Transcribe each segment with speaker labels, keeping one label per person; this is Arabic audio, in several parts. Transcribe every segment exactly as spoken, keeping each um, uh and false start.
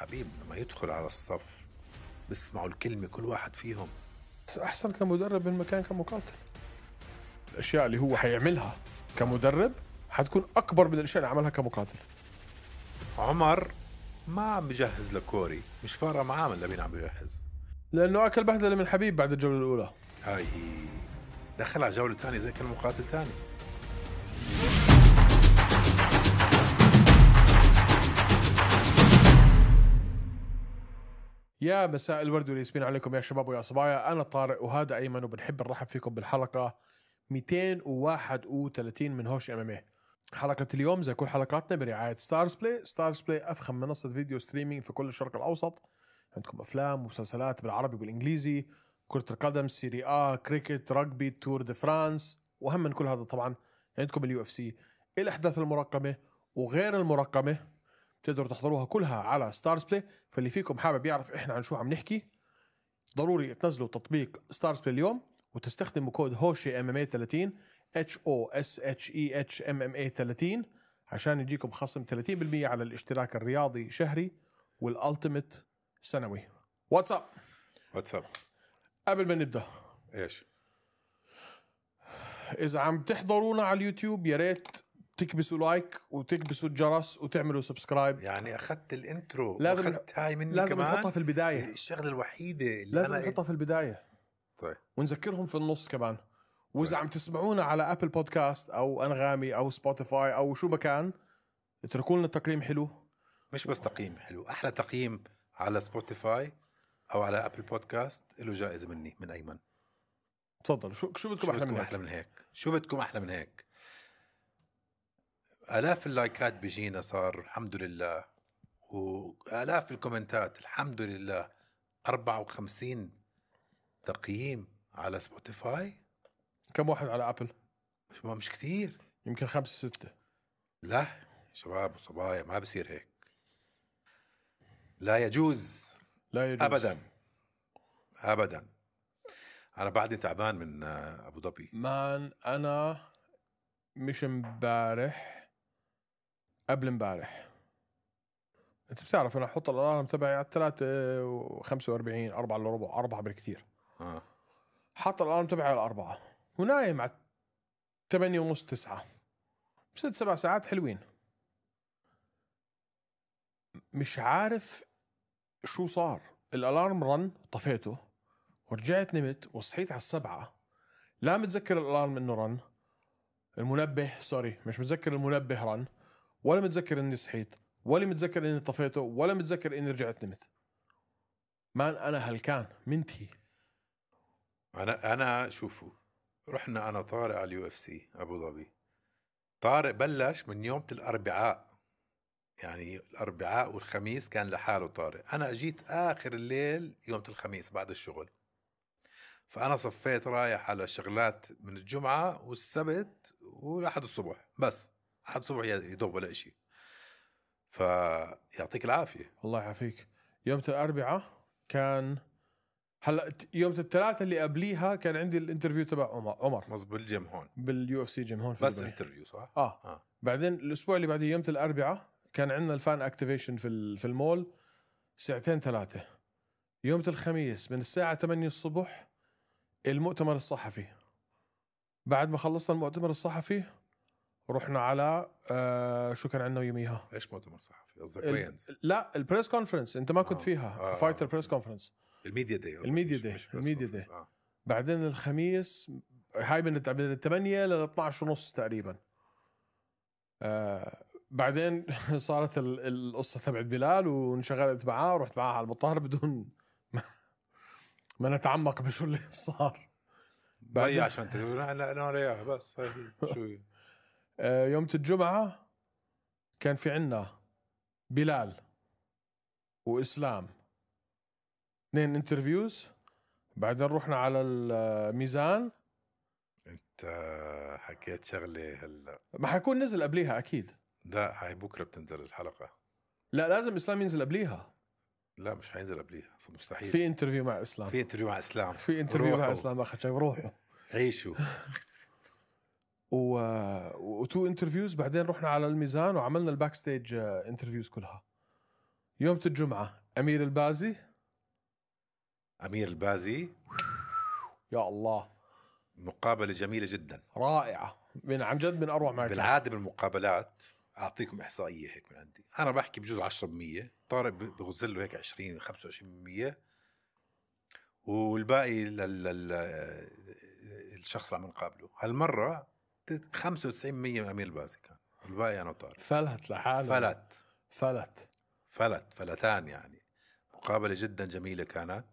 Speaker 1: حبيب لما يدخل على الصف بيسمعوا الكلمة كل واحد فيهم.
Speaker 2: بس أحسن كمدرب من مكان كمقاتل. الأشياء اللي هو حيعملها كمدرب حتكون أكبر من الأشياء اللي عملها كمقاتل.
Speaker 1: عمر ما عم بجهز لكوري، مش فارقة معاه من لمين عم بجهز،
Speaker 2: لأنه أكل بهدلة من حبيب بعد الجولة الأولى.
Speaker 1: هاي هي دخل على جولة تانية زي كان مقاتل تاني.
Speaker 2: يا مساء الورد والياسمين عليكم يا شباب ويا صبايا. أنا طارق وهذا أيمن، وبنحب نرحب فيكم بالحلقة مئتين وواحد وثلاثين من هوش ام ام اي. حلقة اليوم زي كل حلقاتنا برعاية ستارز بلاي. ستارز بلاي أفخم منصة فيديو ستريمينج في كل الشرق الأوسط. عندكم أفلام ومسلسلات بالعربي والإنجليزي، كرة القدم، سيري آ، كريكت، رugby، تور دي فرانس، وأهم من كل هذا طبعا عندكم اليو اف سي، الأحداث المرقمة وغير المرقمة تقدروا تحضروها كلها على ستارز بلاي. فاللي فيكم حابب يعرف إحنا عن شو عم نحكي ضروري تنزلوا تطبيق ستارز بلاي اليوم وتستخدموا كود هوشي ام ام اي ثلاثين اتش او اس اتش اي اتش ام ام اي ثلاثين عشان يجيكم خصم ثلاثين بالمية على الاشتراك الرياضي شهري والالتيميت سنوي. واتساب
Speaker 1: واتساب.
Speaker 2: قبل ما نبدا،
Speaker 1: ايش
Speaker 2: اذا عم تحضرونا على اليوتيوب يا ريت تكبسوا لايك وتكبسوا الجرس وتعملوا سبسكرايب.
Speaker 1: يعني اخذت الانترو
Speaker 2: لازم
Speaker 1: واخذت هاي مني
Speaker 2: لازم
Speaker 1: كمان.
Speaker 2: نحطها في البداية،
Speaker 1: الشغلة الوحيدة اللي
Speaker 2: لازم
Speaker 1: أنا
Speaker 2: نحطها في البداية.
Speaker 1: طيب
Speaker 2: ونذكرهم في النص كمان. وإذا
Speaker 1: طيب.
Speaker 2: عم تسمعونا على أبل بودكاست أو أنغامي أو سبوتيفاي أو شو مكان، اتركوا لنا تقييم حلو.
Speaker 1: مش بس تقييم حلو، احلى تقييم على سبوتيفاي او على ابل بودكاست له جائزة مني من ايمن.
Speaker 2: تفضلوا، شو شو بدكم
Speaker 1: شو
Speaker 2: أحلى
Speaker 1: بدكم
Speaker 2: من
Speaker 1: احلى
Speaker 2: هيك؟
Speaker 1: من هيك؟ شو بدكم احلى من هيك؟ آلاف اللايكات بيجينا صار الحمد لله، وآلاف الكومنتات الحمد لله. أربعة وخمسين تقييم على سبوتيفاي،
Speaker 2: كم واحد على أبل؟
Speaker 1: مش مش كتير،
Speaker 2: يمكن خمسة ستة.
Speaker 1: لا شباب وصبايا ما بصير هيك، لا يجوز
Speaker 2: لا يجوز
Speaker 1: أبدا أبدا. أنا بعدي تعبان من أبو ظبي
Speaker 2: مان. أنا مش امبارح، قبل امبارح، أنت بتعرف أنا أحط الألارم تبعي على ثلاثة وخمسة وأربعين، أربعة إلا ربع، أربعة بالكثير.
Speaker 1: آه.
Speaker 2: حط الألارم تبعي على أربعة ونايم على ثمانية ونص تسعة، ست سبع ساعات حلوين. مش عارف شو صار، الألارم رن طفيته ورجعت نمت وصحيت على السبعة. لا متذكر الألارم إنه رن، المنبه سوري مش متذكر المنبه رن، ولا متذكر إني صحيت، ولا متذكر إني طفيته، ولا متذكر إني رجعت نمت. مان أنا هلكان منتهي.
Speaker 1: أنا أنا شوفوا، رحنا أنا طارق على اليو اف سي أبو ظبي. طارق بلش من يوم الأربعاء، يعني الأربعاء والخميس كان لحاله طارق. أنا أجيت آخر الليل يوم الخميس بعد الشغل، فأنا صفيت رايح على شغلات من الجمعة والسبت ولحد الصبح، بس لحد الصبح يدوب ولا إشي. فيعطيك العافية.
Speaker 2: الله يعافيك. يوم الأربعاء كان هلا، يوم الثلاثة اللي قبليها كان عندي الانترفيو تبع عمر عمر
Speaker 1: مظبوط بالجيم هون،
Speaker 2: باليو اف سي جيم هون في
Speaker 1: بس
Speaker 2: دبي.
Speaker 1: انترفيو صح؟
Speaker 2: آه.
Speaker 1: آه.
Speaker 2: بعدين الاسبوع اللي بعديه يوم الاربعاء كان عندنا الفان اكتيفيشن في في المول ساعتين ثلاثه. يوم الخميس من الساعه ثمانية الصبح المؤتمر الصحفي. بعد ما خلصنا المؤتمر الصحفي رحنا على آه شو كان عندنا يوميها؟
Speaker 1: ايش مؤتمر صحفي قصدك؟
Speaker 2: ال...
Speaker 1: وينز؟
Speaker 2: لا البريس كونفرنس، انت ما كنت
Speaker 1: آه.
Speaker 2: فيها.
Speaker 1: آه.
Speaker 2: فايتر بريس كونفرنس،
Speaker 1: الميديا داي.
Speaker 2: الميديا داي الميديا داي آه. بعدين الخميس هاي من الثمانية لل اثنعش ونص تقريبا. آه بعدين صارت القصة تبعت بلال وانشغلت معاه ورحت معاه على المطار بدون ما, ما نتعمق بشو اللي صار.
Speaker 1: بعدين عشان تقول لا لا لا رياح بس هاي شو.
Speaker 2: آه يوم الجمعة كان في عنا بلال وإسلام اثنين انترفيوز. بعدين رحنا على الميزان.
Speaker 1: انت حكيت شغلة هلا
Speaker 2: ما حيكون نزل قبليها أكيد.
Speaker 1: لا هاي بكرة بتنزل الحلقة.
Speaker 2: لا لازم إسلام ينزل قبليها.
Speaker 1: لا مش حينزل قبليها، مستحيل.
Speaker 2: في انترفيو مع إسلام،
Speaker 1: في انترفيو مع إسلام،
Speaker 2: في انترفيو مع إسلام أخذ شايف روحه
Speaker 1: عيشوا.
Speaker 2: و... وتو انترفيوز. بعدين رحنا على الميزان وعملنا الباك ستيج انترفيوز كلها. يوم الجمعة أمير البازي.
Speaker 1: أمير البازي
Speaker 2: يا الله،
Speaker 1: مقابلة جميلة جدا.
Speaker 2: رائعة، من عن جد من أروع ما كان.
Speaker 1: بالعادة بالمقابلات أعطيكم إحصائية هيك من عندي، أنا بحكي بجوز عشرة بالمية، طارق بغزله هيك عشرين خمسة وعشرين بالمية، والباقي لل... لل... الشخص اللي عم نقابله. هالمرة خمسة وتسعين بالمية من أمير البازي كان، والباقي أنا وطارق.
Speaker 2: فلت لحاله.
Speaker 1: فلت
Speaker 2: فلت
Speaker 1: فلت فلتان يعني. مقابلة جدا جميلة كانت،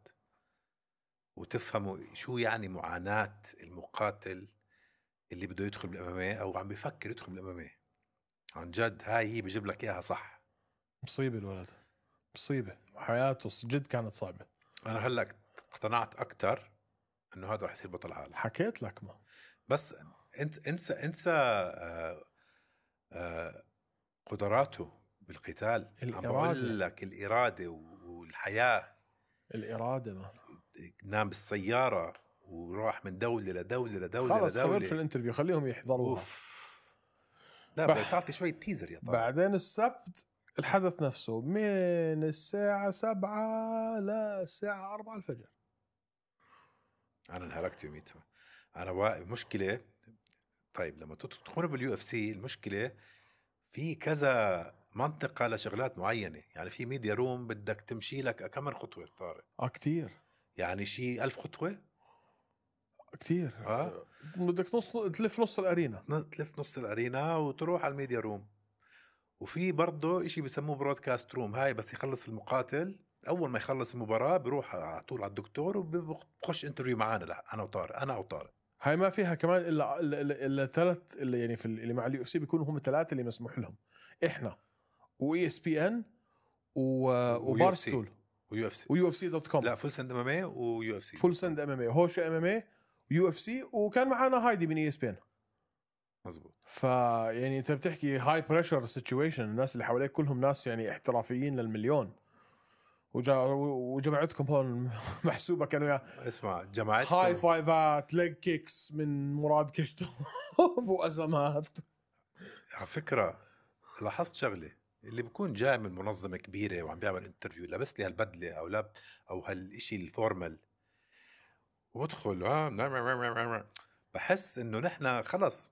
Speaker 1: وتفهموا شو يعني معاناة المقاتل اللي بده يدخل بالأمامية أو عم بيفكر يدخل بالأمامية. عن جد هاي هي بجيب لك إياها صح.
Speaker 2: مصيبة الولد، مصيبة، حياته جد كانت صعبة.
Speaker 1: أنا هلأ اقتنعت أكتر إنه هذا رح يصير بطل عالم.
Speaker 2: حكيت لك ما
Speaker 1: بس انت انسى انسى آه آه قدراته بالقتال. عم بقول لك الإرادة والحياة.
Speaker 2: الإرادة ما
Speaker 1: نام بالسيارة وراح من دولة لدولة لدولة
Speaker 2: خلص
Speaker 1: لدولة.
Speaker 2: خلص الانترفيو، خليهم يحضروها.
Speaker 1: أوف. لا
Speaker 2: بح...
Speaker 1: بدك تعطي شوية تيزر يا طارق.
Speaker 2: بعدين السبت الحدث نفسه من الساعة سبعة للساعة أربعة الفجر.
Speaker 1: أنا انهلكت يوميتها. أنا واقف مشكلة. طيب لما تدخل باليو اف سي المشكلة في كذا منطقة لشغلات معينة، يعني في ميديا روم بدك تمشي لك كم خطوة طارق؟
Speaker 2: اه كتير،
Speaker 1: يعني شيء ألف خطوة
Speaker 2: كتير.
Speaker 1: آه؟
Speaker 2: بدك نص تلف نص الأرينا،
Speaker 1: تلف نص الأرينا وتروح على الميديا روم. وفي برضه إشي بيسموه برودكاست روم، هاي بس يخلص المقاتل أول ما يخلص المباراة بيروح على طول على الدكتور وبخش انترفيو معانا. لا أنا وطارق أنا وطارق
Speaker 2: هاي ما فيها كمان الا الا, إلا ثلاث اللي يعني في اللي مع اليو اف سي بيكونوا هم ثلاثه اللي مسموح لهم، احنا واي اس بي ان وبارستول
Speaker 1: ويو اف سي
Speaker 2: ويو اف سي دوت كوم.
Speaker 1: لا فول سند ام ام اي ويو اف سي.
Speaker 2: فول سند ام ام اي، هوشة ام ام اي، ويو اف سي، وكان معنا هايدي من اي اس بي ان.
Speaker 1: مزبوط.
Speaker 2: فيعني انت بتحكي هاي بريشر سيتويشن، الناس اللي حواليك كلهم ناس يعني احترافيين للمليون، وجا وجماعتكم هون محسوبه كانوا يا
Speaker 1: اسمع جماعتكم
Speaker 2: هاي فايفات ليج كيكس من مراد كشتو وازمات.
Speaker 1: على فكره لاحظت شغله، اللي بيكون جاي من منظمه كبيره وعم بيعمل انترفيو لابس لي هالبدله او لاب او هالشيء الفورمال وبدخل ها بحس انه نحن خلص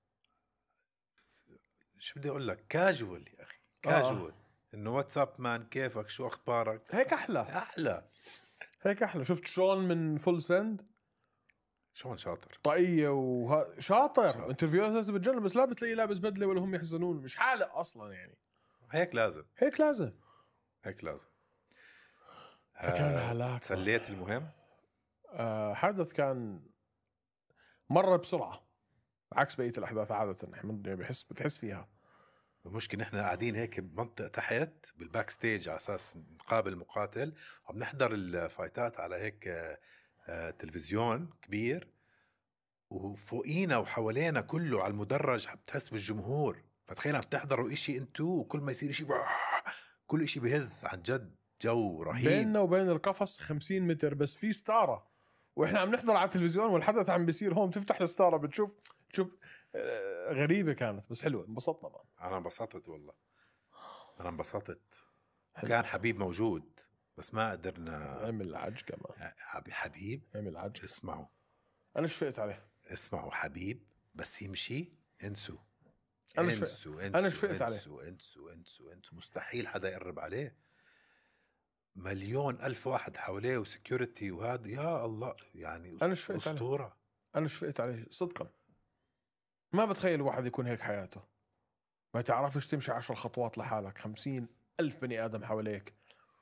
Speaker 1: شو بدي اقول لك كاجوال يا اخي كاجوال. آه. انه واتساب مان كيفك شو اخبارك
Speaker 2: هيك احلى
Speaker 1: احلى
Speaker 2: هيك احلى. شفت شلون من فول سند
Speaker 1: شلون شاطر
Speaker 2: طاقية وشاطر شاطر. انترفيوهاته بتجنن، بس لا بتلاقيه لابس بدله ولا هم يحزنون، مش حالق اصلا يعني.
Speaker 1: هيك لازم
Speaker 2: هيك لازم
Speaker 1: هيك لازم.
Speaker 2: فكان
Speaker 1: آه
Speaker 2: هلاك.
Speaker 1: تسليت المهم.
Speaker 2: آه حدث كان مرة بسرعة عكس بقية الأحداث عادة، يعني بحس بتحس فيها.
Speaker 1: المشكلة نحن قاعدين هيك بمنطقة تحت بالباك ستيج على أساس نقابل مقاتل، عم نحضر الفايتات على هيك آه آه تلفزيون كبير، وفوقينا وحوالينا كله على المدرج بتحس بالجمهور. فتخيل عم تحضروا إشي انتو وكل ما يصير إشي كل إشي بهز. عن جد جو رهيب.
Speaker 2: بيننا وبين القفص خمسين متر بس في ستارة، واحنا عم نحضر على التلفزيون والحدث عم بيصير هون، تفتح الستارة بتشوف تشوف آه غريبة كانت بس حلوة، انبسطنا بقى.
Speaker 1: أنا انبسطت والله، أنا انبسطت. كان حبيب موجود بس ما قدرنا
Speaker 2: عمل عج كمان.
Speaker 1: حبيب
Speaker 2: عمل عج.
Speaker 1: اسمعوا
Speaker 2: أنا شفقت عليه.
Speaker 1: اسمعوا حبيب بس يمشي انسوا
Speaker 2: أنا
Speaker 1: انسوا
Speaker 2: شفقت.
Speaker 1: انسوا
Speaker 2: أنا شفقت عليه.
Speaker 1: انسوا انسوا انسوا انسوا مستحيل حدا يقرب عليه. مليون ألف واحد حواليه وسكيورتي وهذا يا الله يعني.
Speaker 2: أنا شفقت عليه.
Speaker 1: أسطورة.
Speaker 2: أنا شفقت عليه صدقا. ما بتخيل واحد يكون هيك حياته، ما تعرفش تمشي عشر خطوات لحالك، خمسين ألف بني آدم حواليك،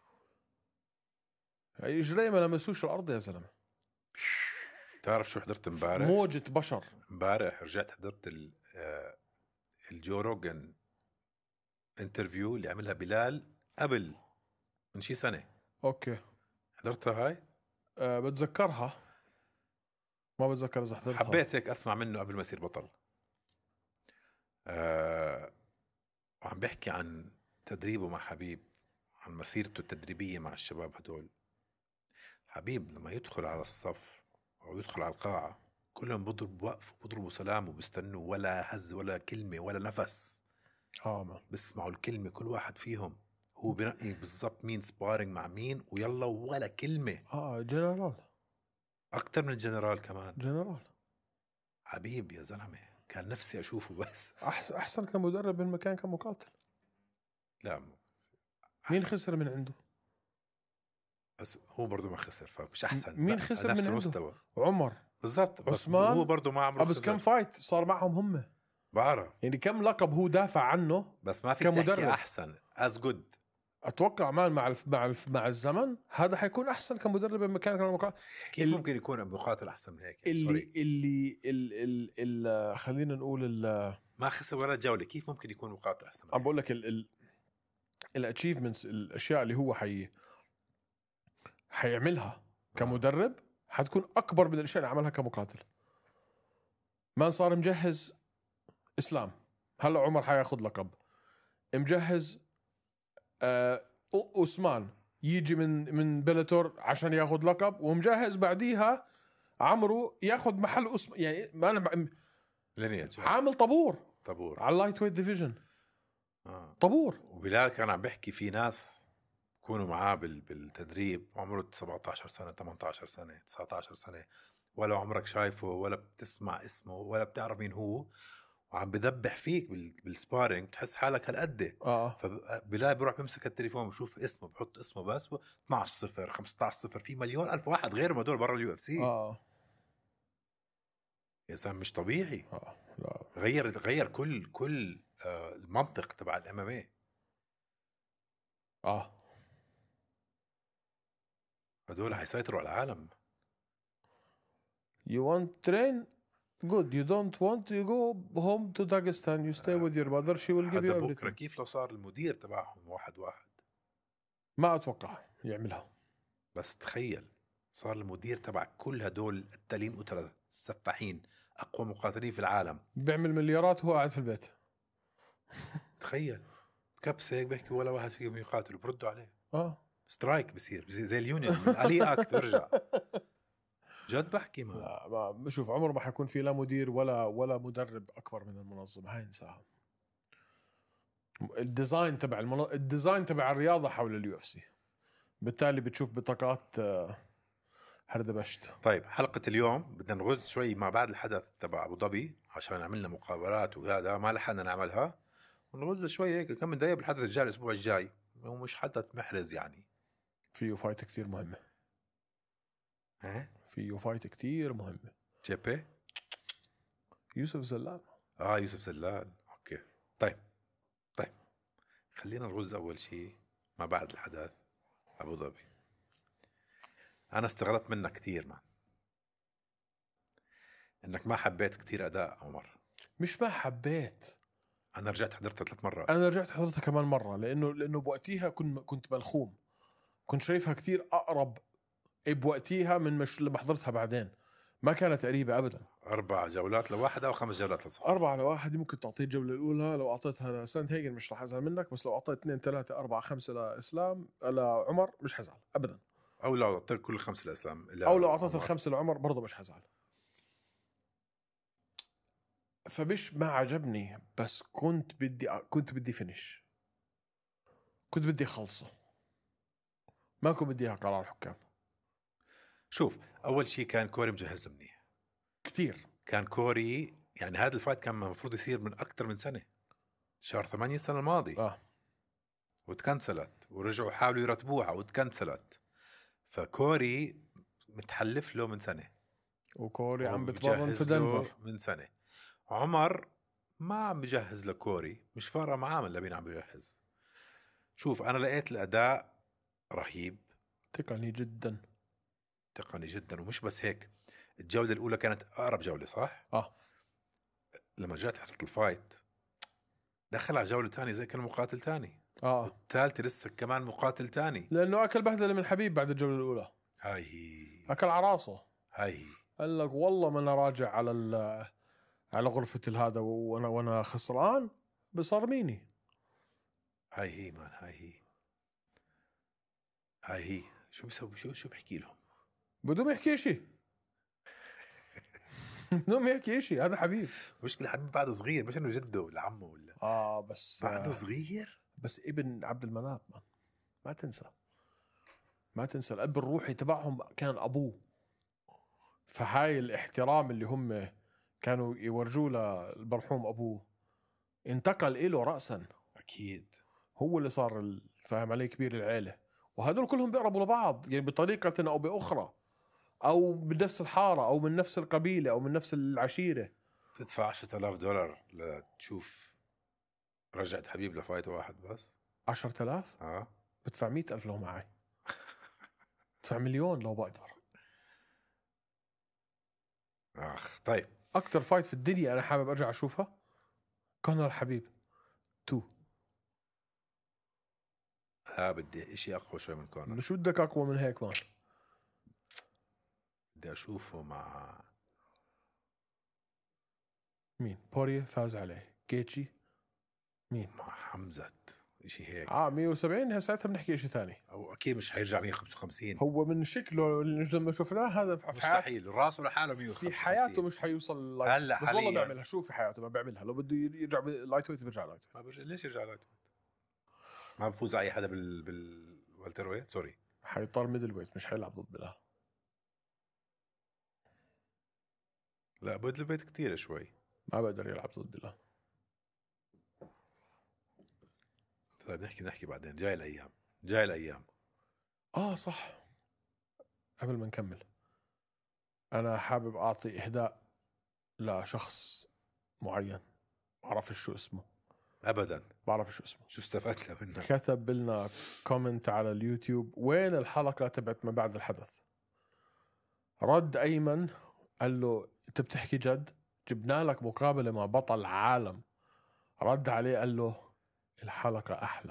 Speaker 2: إجري ما لمسوش الأرض يا زلمة.
Speaker 1: تعرف شو حضرت امبارح؟
Speaker 2: موجة بشر.
Speaker 1: امبارح رجعت حضرت ال الجو روجن انترفيو اللي عملها بلال قبل من شي سنة.
Speaker 2: أوكي
Speaker 1: حضرتها هاي؟
Speaker 2: أه بتذكرها، ما بتذكر إذا حضرتها.
Speaker 1: حبيت هيك أسمع منه قبل ما يصير بطل. أه وعم بحكي عن تدريبه مع حبيب، عن مسيرته التدريبية مع الشباب هدول. حبيب لما يدخل على الصف أو يدخل على القاعة كلهم بضرب وقف وبضربوا سلام وبستنوا، ولا هز ولا كلمة ولا نفس.
Speaker 2: آه ما
Speaker 1: بسمعوا الكلمة كل واحد فيهم هو بنقي بالضبط مين سبارينج مع مين ويلا ولا كلمة.
Speaker 2: اه جنرال
Speaker 1: أكتر من الجنرال كمان.
Speaker 2: جنرال
Speaker 1: حبيب يا زلمة، كان نفسي أشوفه بس.
Speaker 2: احسن احسن كمدرب من مكان كمقاتل.
Speaker 1: لا
Speaker 2: مين خسر من عنده؟
Speaker 1: بس هو برضو ما خسر، فمش أحسن.
Speaker 2: مين خسر
Speaker 1: نفس
Speaker 2: من عنده؟
Speaker 1: المستوى
Speaker 2: بالضبط.
Speaker 1: بالضبط. بس
Speaker 2: عثمان
Speaker 1: هو برضو ما عمره
Speaker 2: بس
Speaker 1: خسر.
Speaker 2: كم فايت صار معهم هم؟
Speaker 1: بعرف،
Speaker 2: يعني كم لقب هو دافع عنه؟
Speaker 1: بس ما في
Speaker 2: كمدرب.
Speaker 1: تحكي أحسن as good.
Speaker 2: اتوقع مع مع الف مع الف مع الزمن هذا حيكون احسن كمدرب من مكان كمقاتل.
Speaker 1: كيف
Speaker 2: ال-
Speaker 1: ممكن يكون مقاتل أحسن من هيك؟
Speaker 2: اللي
Speaker 1: سوري.
Speaker 2: اللي ال ال ال خلينا نقول ال
Speaker 1: ما خسر ولا جولة، كيف ممكن يكون مقاتل أحسن من
Speaker 2: عم
Speaker 1: هيك؟
Speaker 2: بقول لك ال ال الاتشيفمنتس، الاشياء اللي هو حي حيعملها كمدرب حتكون اكبر من الاشياء اللي عملها كمقاتل. ما صار مجهز اسلام، هلا عمر حياخذ لقب. مجهز آه عثمان يجي من من بلاتور عشان ياخذ لقب، ومجهز بعديها عمرو ياخذ محل اسم، يعني ما انا
Speaker 1: لينيج
Speaker 2: عامل طابور
Speaker 1: طابور
Speaker 2: على اللايت ويت ديفيجن.
Speaker 1: آه.
Speaker 2: طابور.
Speaker 1: وبلال كان عم بيحكي في ناس كونوا معاه بال- بالتدريب عمره سبعة عشر سنة ثمانية عشر سنة تسعة عشر سنة، ولا عمرك شايفه ولا بتسمع اسمه ولا بتعرف مين هو، وعم بدبح فيك بال- بالسبارينج، تحس حالك هالقد.
Speaker 2: اه
Speaker 1: فبلال بيروح بيمسك التليفون بشوف اسمه بحط اسمه بس اثناشر صفر خمسة عشر صفر، في مليون ألف واحد غير ما دول برا اليو اف سي.
Speaker 2: اه
Speaker 1: يا زلمه مش طبيعي.
Speaker 2: اه لا
Speaker 1: غير غير كل كل آه المنطق تبع الام ام اي.
Speaker 2: اه
Speaker 1: هدول حيسيطروا على العالم.
Speaker 2: you want train good, you don't want you go home to Dagestan, you stay with your mother, she will give you
Speaker 1: هذا بكره
Speaker 2: everything.
Speaker 1: كيف لو صار المدير تبعهم واحد واحد.
Speaker 2: ما اتوقع يعملها.
Speaker 1: بس تخيل صار المدير تبع كل هدول التالين قتلة السفاحين اقوى مقاتلين في العالم،
Speaker 2: بيعمل مليارات وهو قاعد في البيت.
Speaker 1: تخيل كبسه هيك بيحكي ولا واحد فيهم يقاتل بردوا عليه.
Speaker 2: اه
Speaker 1: سترايك بصير زي, زي اليونيون علي اكت برجع. جد بحكي ما
Speaker 2: لا ما شوف، عمر ما حيكون في لا مدير ولا ولا مدرب اكبر من المنظمه هاي، انساها. الديزاين تبع المن... الديزاين تبع الرياضه حول اليو اف سي، بالتالي بتشوف بطاقات آه، هردبشت.
Speaker 1: طيب حلقة اليوم بدنا نغز شوي ما بعد الحدث تبع أبو ظبي، عشان عملنا مقابلات وهذا ما لحقنا نعملها، ونغز شوي هيك كم دقيقة بالحدث الجاي الأسبوع الجاي. هو مش حدث محرز يعني.
Speaker 2: فيه فايت كتير مهمه.
Speaker 1: ها
Speaker 2: فيه فايت كتير مهمه.
Speaker 1: جيبي
Speaker 2: يوسف زلال.
Speaker 1: آه يوسف زلال. أوكي طيب طيب خلينا نغز أول شيء ما بعد الحدث أبو ظبي. أنا استغربت منك كتير مان، إنك ما حبيت كتير أداء عمر.
Speaker 2: مش ما حبيت،
Speaker 1: أنا رجعت حضرتها ثلاث مرات.
Speaker 2: انا رجعت حضرتها كمان مره، لانه لانه بوقتيها كنت كنت ملخوم، كنت شايفها كتير اقرب بوقتيها من مش لما حضرتها بعدين. ما كانت قريبه ابدا.
Speaker 1: أربع جولات لواحد أو خمس جولات لصاحب.
Speaker 2: أربعة لواحد ممكن تعطيه الجولة الأولى، لو أعطيتها لساند هيجن مش رح أزعل منك، بس لو أعطيت اثنين ثلاثة أربعة خمسة لإسلام لعمر مش حزعل أبدا.
Speaker 1: أو لو أعطيت كل خمس الأسلام
Speaker 2: أو لو أعطيت الخمسة لعمر برضه مش حزعل. فمش ما عجبني، بس كنت بدي كنت بدي فينش، كنت بدي خلصه، ما كنت بدي إياها قرار حكام.
Speaker 1: شوف أول شيء كان كوري مجهز له منيح
Speaker 2: كتير.
Speaker 1: كان كوري، يعني هذا الفايت كان المفروض يصير من أكتر من سنة، شهر ثمانية السنة الماضي.
Speaker 2: آه.
Speaker 1: وتكنسلت ورجعوا حاولوا يرتبوها وتكنسلت. فكوري متحلف له من سنة،
Speaker 2: وكوري عم بتمرن في دنفر
Speaker 1: من سنة. عمر ما عم بجهز لكوري، مش فارقة معاه من لبين عم بجهز. شوف أنا لقيت الأداء رهيب،
Speaker 2: تقني جدا
Speaker 1: تقني جدا. ومش بس هيك، الجولة الأولى كانت أقرب جولة صح؟
Speaker 2: آه.
Speaker 1: لما جات حلقة الفايت دخل على جولة تانية زي كان مقاتل تاني.
Speaker 2: آه.
Speaker 1: الثالثة لسه كمان مقاتل تاني.
Speaker 2: لأنه أكل بهدلة من حبيب بعد الجولة الأولى.
Speaker 1: هاي هي
Speaker 2: أكل على راسه.
Speaker 1: هاي هي
Speaker 2: قال لك والله ما أنا راجع على ال على غرفة هذا وأنا وأنا خسران بصرميني.
Speaker 1: هاي هي مان هاي هي هاي هي شو بيسوي؟ شو شو بحكي لهم؟
Speaker 2: بدهم يحكي شيء. بدهم يحكي شيء. هذا حبيب.
Speaker 1: مشكلة حبيب بعده صغير، مش إنه جده ولا عمه ولا
Speaker 2: آه بس
Speaker 1: بعده صغير.
Speaker 2: بس ابن عبد المناف ما, ما تنسى ما تنسى الأب الروحي تبعهم كان أبوه. فهاي الاحترام اللي هم كانوا يورجوه للمرحوم أبوه انتقل إله رأسا.
Speaker 1: اكيد
Speaker 2: هو اللي صار فاهم عليه كبير العيلة. وهدول كلهم بيقربوا لبعض يعني بطريقة أو بأخرى، أو بنفس الحارة أو من نفس القبيلة أو من نفس العشيرة.
Speaker 1: تدفع عشرة آلاف دولار لتشوف رجعت حبيب لفايت واحد بس.
Speaker 2: عشرة آلاف
Speaker 1: اه
Speaker 2: بدفع مئة ألف لو معي. بدفع مليون لو بقدر.
Speaker 1: اخ طيب
Speaker 2: أكتر فايت في الدنيا أنا حابب أرجع أشوفها كونر حبيب تو.
Speaker 1: لا بدي اشي اقوى شوي من كونر.
Speaker 2: شو بدك أقوى من هيك مان؟
Speaker 1: بدي اشوفه مع
Speaker 2: مين؟ بوريه فاز عليه. جيتشي مين؟
Speaker 1: مع حمزة اشي هيك.
Speaker 2: اه مية وسبعين هساعتها بنحكي اشي ثاني.
Speaker 1: او اكيد مش حيرجع مية وخمسة وخمسين.
Speaker 2: هو من شكله اللي لما شفناه هذا في حياته
Speaker 1: مستحيل راسه لحاله مية وخمسة وخمسين.
Speaker 2: في حياته مش حيوصل لايت.
Speaker 1: هلا
Speaker 2: بس والله
Speaker 1: حالياً.
Speaker 2: بيعملها. شو في حياته ما بيعملها. لو بده يرجع لايت ويت بيرجع لايت ويت.
Speaker 1: ما برجع. ليش يرجع لايت ويت؟ ما بفوز اي حدا بال بال والتر ويت. سوري
Speaker 2: حيضطر ميدل ويت مش حيلعب ضد بلال.
Speaker 1: لا بدل البيت كتير شوي.
Speaker 2: ما بقدر يلعب ضد بلال.
Speaker 1: طيب نحكي نحكي بعدين. جاي الايام جاي الايام.
Speaker 2: اه صح. قبل ما نكمل انا حابب اعطي اهداء لشخص معين. بعرفش شو اسمه
Speaker 1: ابدا.
Speaker 2: بعرف شو اسمه.
Speaker 1: شو استفدت منك؟
Speaker 2: كتب لنا كومنت على اليوتيوب وين الحلقة تبعت ما بعد الحدث. رد أيمن قال له أنت بتحكي جد؟ جبنا لك مقابلة مع بطل عالم. رد عليه قال له الحلقة أحلى.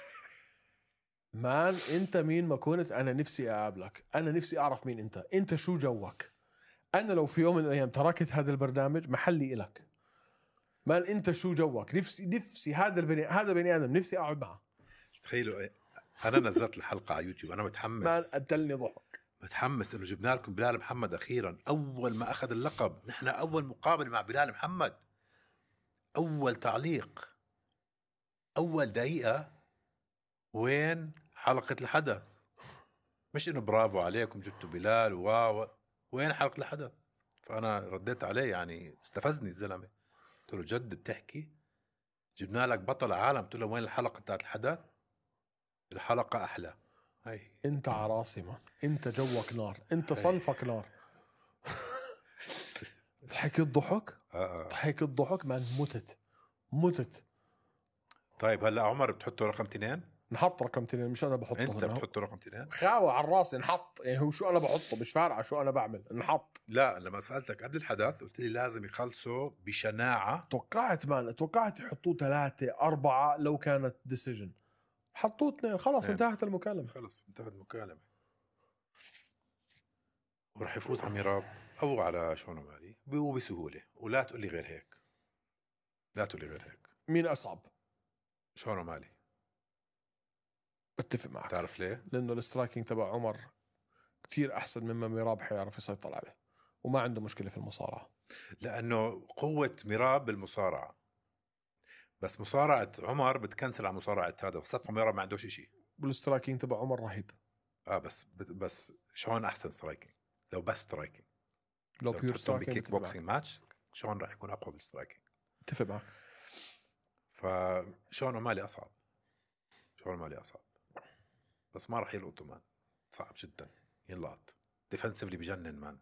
Speaker 2: مان أنت مين ما كنت أنا نفسي أقابلك. أنا نفسي أعرف مين أنت. أنت شو جوك. أنا لو في يوم من الأيام تركت هذا البرنامج محلي إلك. مان أنت شو جوك. نفسي نفسي هذا البني هذا بني آدم نفسي أقعد معه.
Speaker 1: تخيلوا ايه انا نزلت الحلقه على يوتيوب. انا متحمس.
Speaker 2: مان قتلني ضحك.
Speaker 1: متحمس انه جبنا لكم بلال محمد اخيرا. اول ما اخذ اللقب نحن اول مقابله مع بلال محمد. اول تعليق اول دقيقه وين حلقه الحدث. مش انه برافو عليكم جبتوا بلال واو. وين حلقه الحدث. فانا رديت عليه يعني استفزني الزلمه. قلت له جد بتحكي جبنا لك بطل عالم. قلت له وين الحلقه بتاعت الحدث. الحلقه احلى. هاي
Speaker 2: انت عراسي مان. انت جوك نار. انت صنفك نار. ضحك الضحك
Speaker 1: آه.
Speaker 2: ضحك الضحك مان. متت متت.
Speaker 1: طيب هلا عمر بتحطه رقم اثنين.
Speaker 2: نحط رقم اثنين مش انا بحطه.
Speaker 1: انت
Speaker 2: هنا
Speaker 1: بتحطه رقم اثنين.
Speaker 2: خاوة على الراس نحط يعني. هو شو انا بحطه مش فارقه شو انا بعمل. نحط.
Speaker 1: لا لما سالتك قبل الحدث قلت لي لازم يخلصوا بشناعه.
Speaker 2: توقعت مان. توقعت يحطوه ثلاثة أربعة لو كانت ديسيجن. حطوه اثنين خلاص
Speaker 1: اثنين.
Speaker 2: انتهت المكالمة.
Speaker 1: خلص انتهت المكالمه. ورح يفوز على ميراب او على شون مالي وبسهوله. ولا تقول لي غير هيك. لا تقول لي غير هيك.
Speaker 2: مين أصعب؟
Speaker 1: شون مالي.
Speaker 2: بتفق معك.
Speaker 1: تعرف ليه؟
Speaker 2: لأنه السترايكينج تبع عمر كتير أحسن مما ميراب حيعرف يسيطر عليه. وما عنده مشكلة في المصارعة.
Speaker 1: لأنه قوة ميراب بالمصارعة. بس مصارعة عمر بتكنسل على مصارعة هذا. بصفة ميراب ما عندوش إشي.
Speaker 2: والسترايكينج تبع عمر رهيب.
Speaker 1: اه بس بس شون أحسن سترايكينج. لو بس سترايكينج.
Speaker 2: لو,
Speaker 1: لو
Speaker 2: بيور
Speaker 1: بتحطهم
Speaker 2: سترايكينج
Speaker 1: بكيك بوكسينج ماتش شون راح يكون أقوى بالسترايكينج.
Speaker 2: اتفق معك.
Speaker 1: فشون مالي أصعب. شون مالي أصعب. بس ما راح يلقطوا مان. صعب جدا ينلقط. ديفنسيفلي بجنن مان.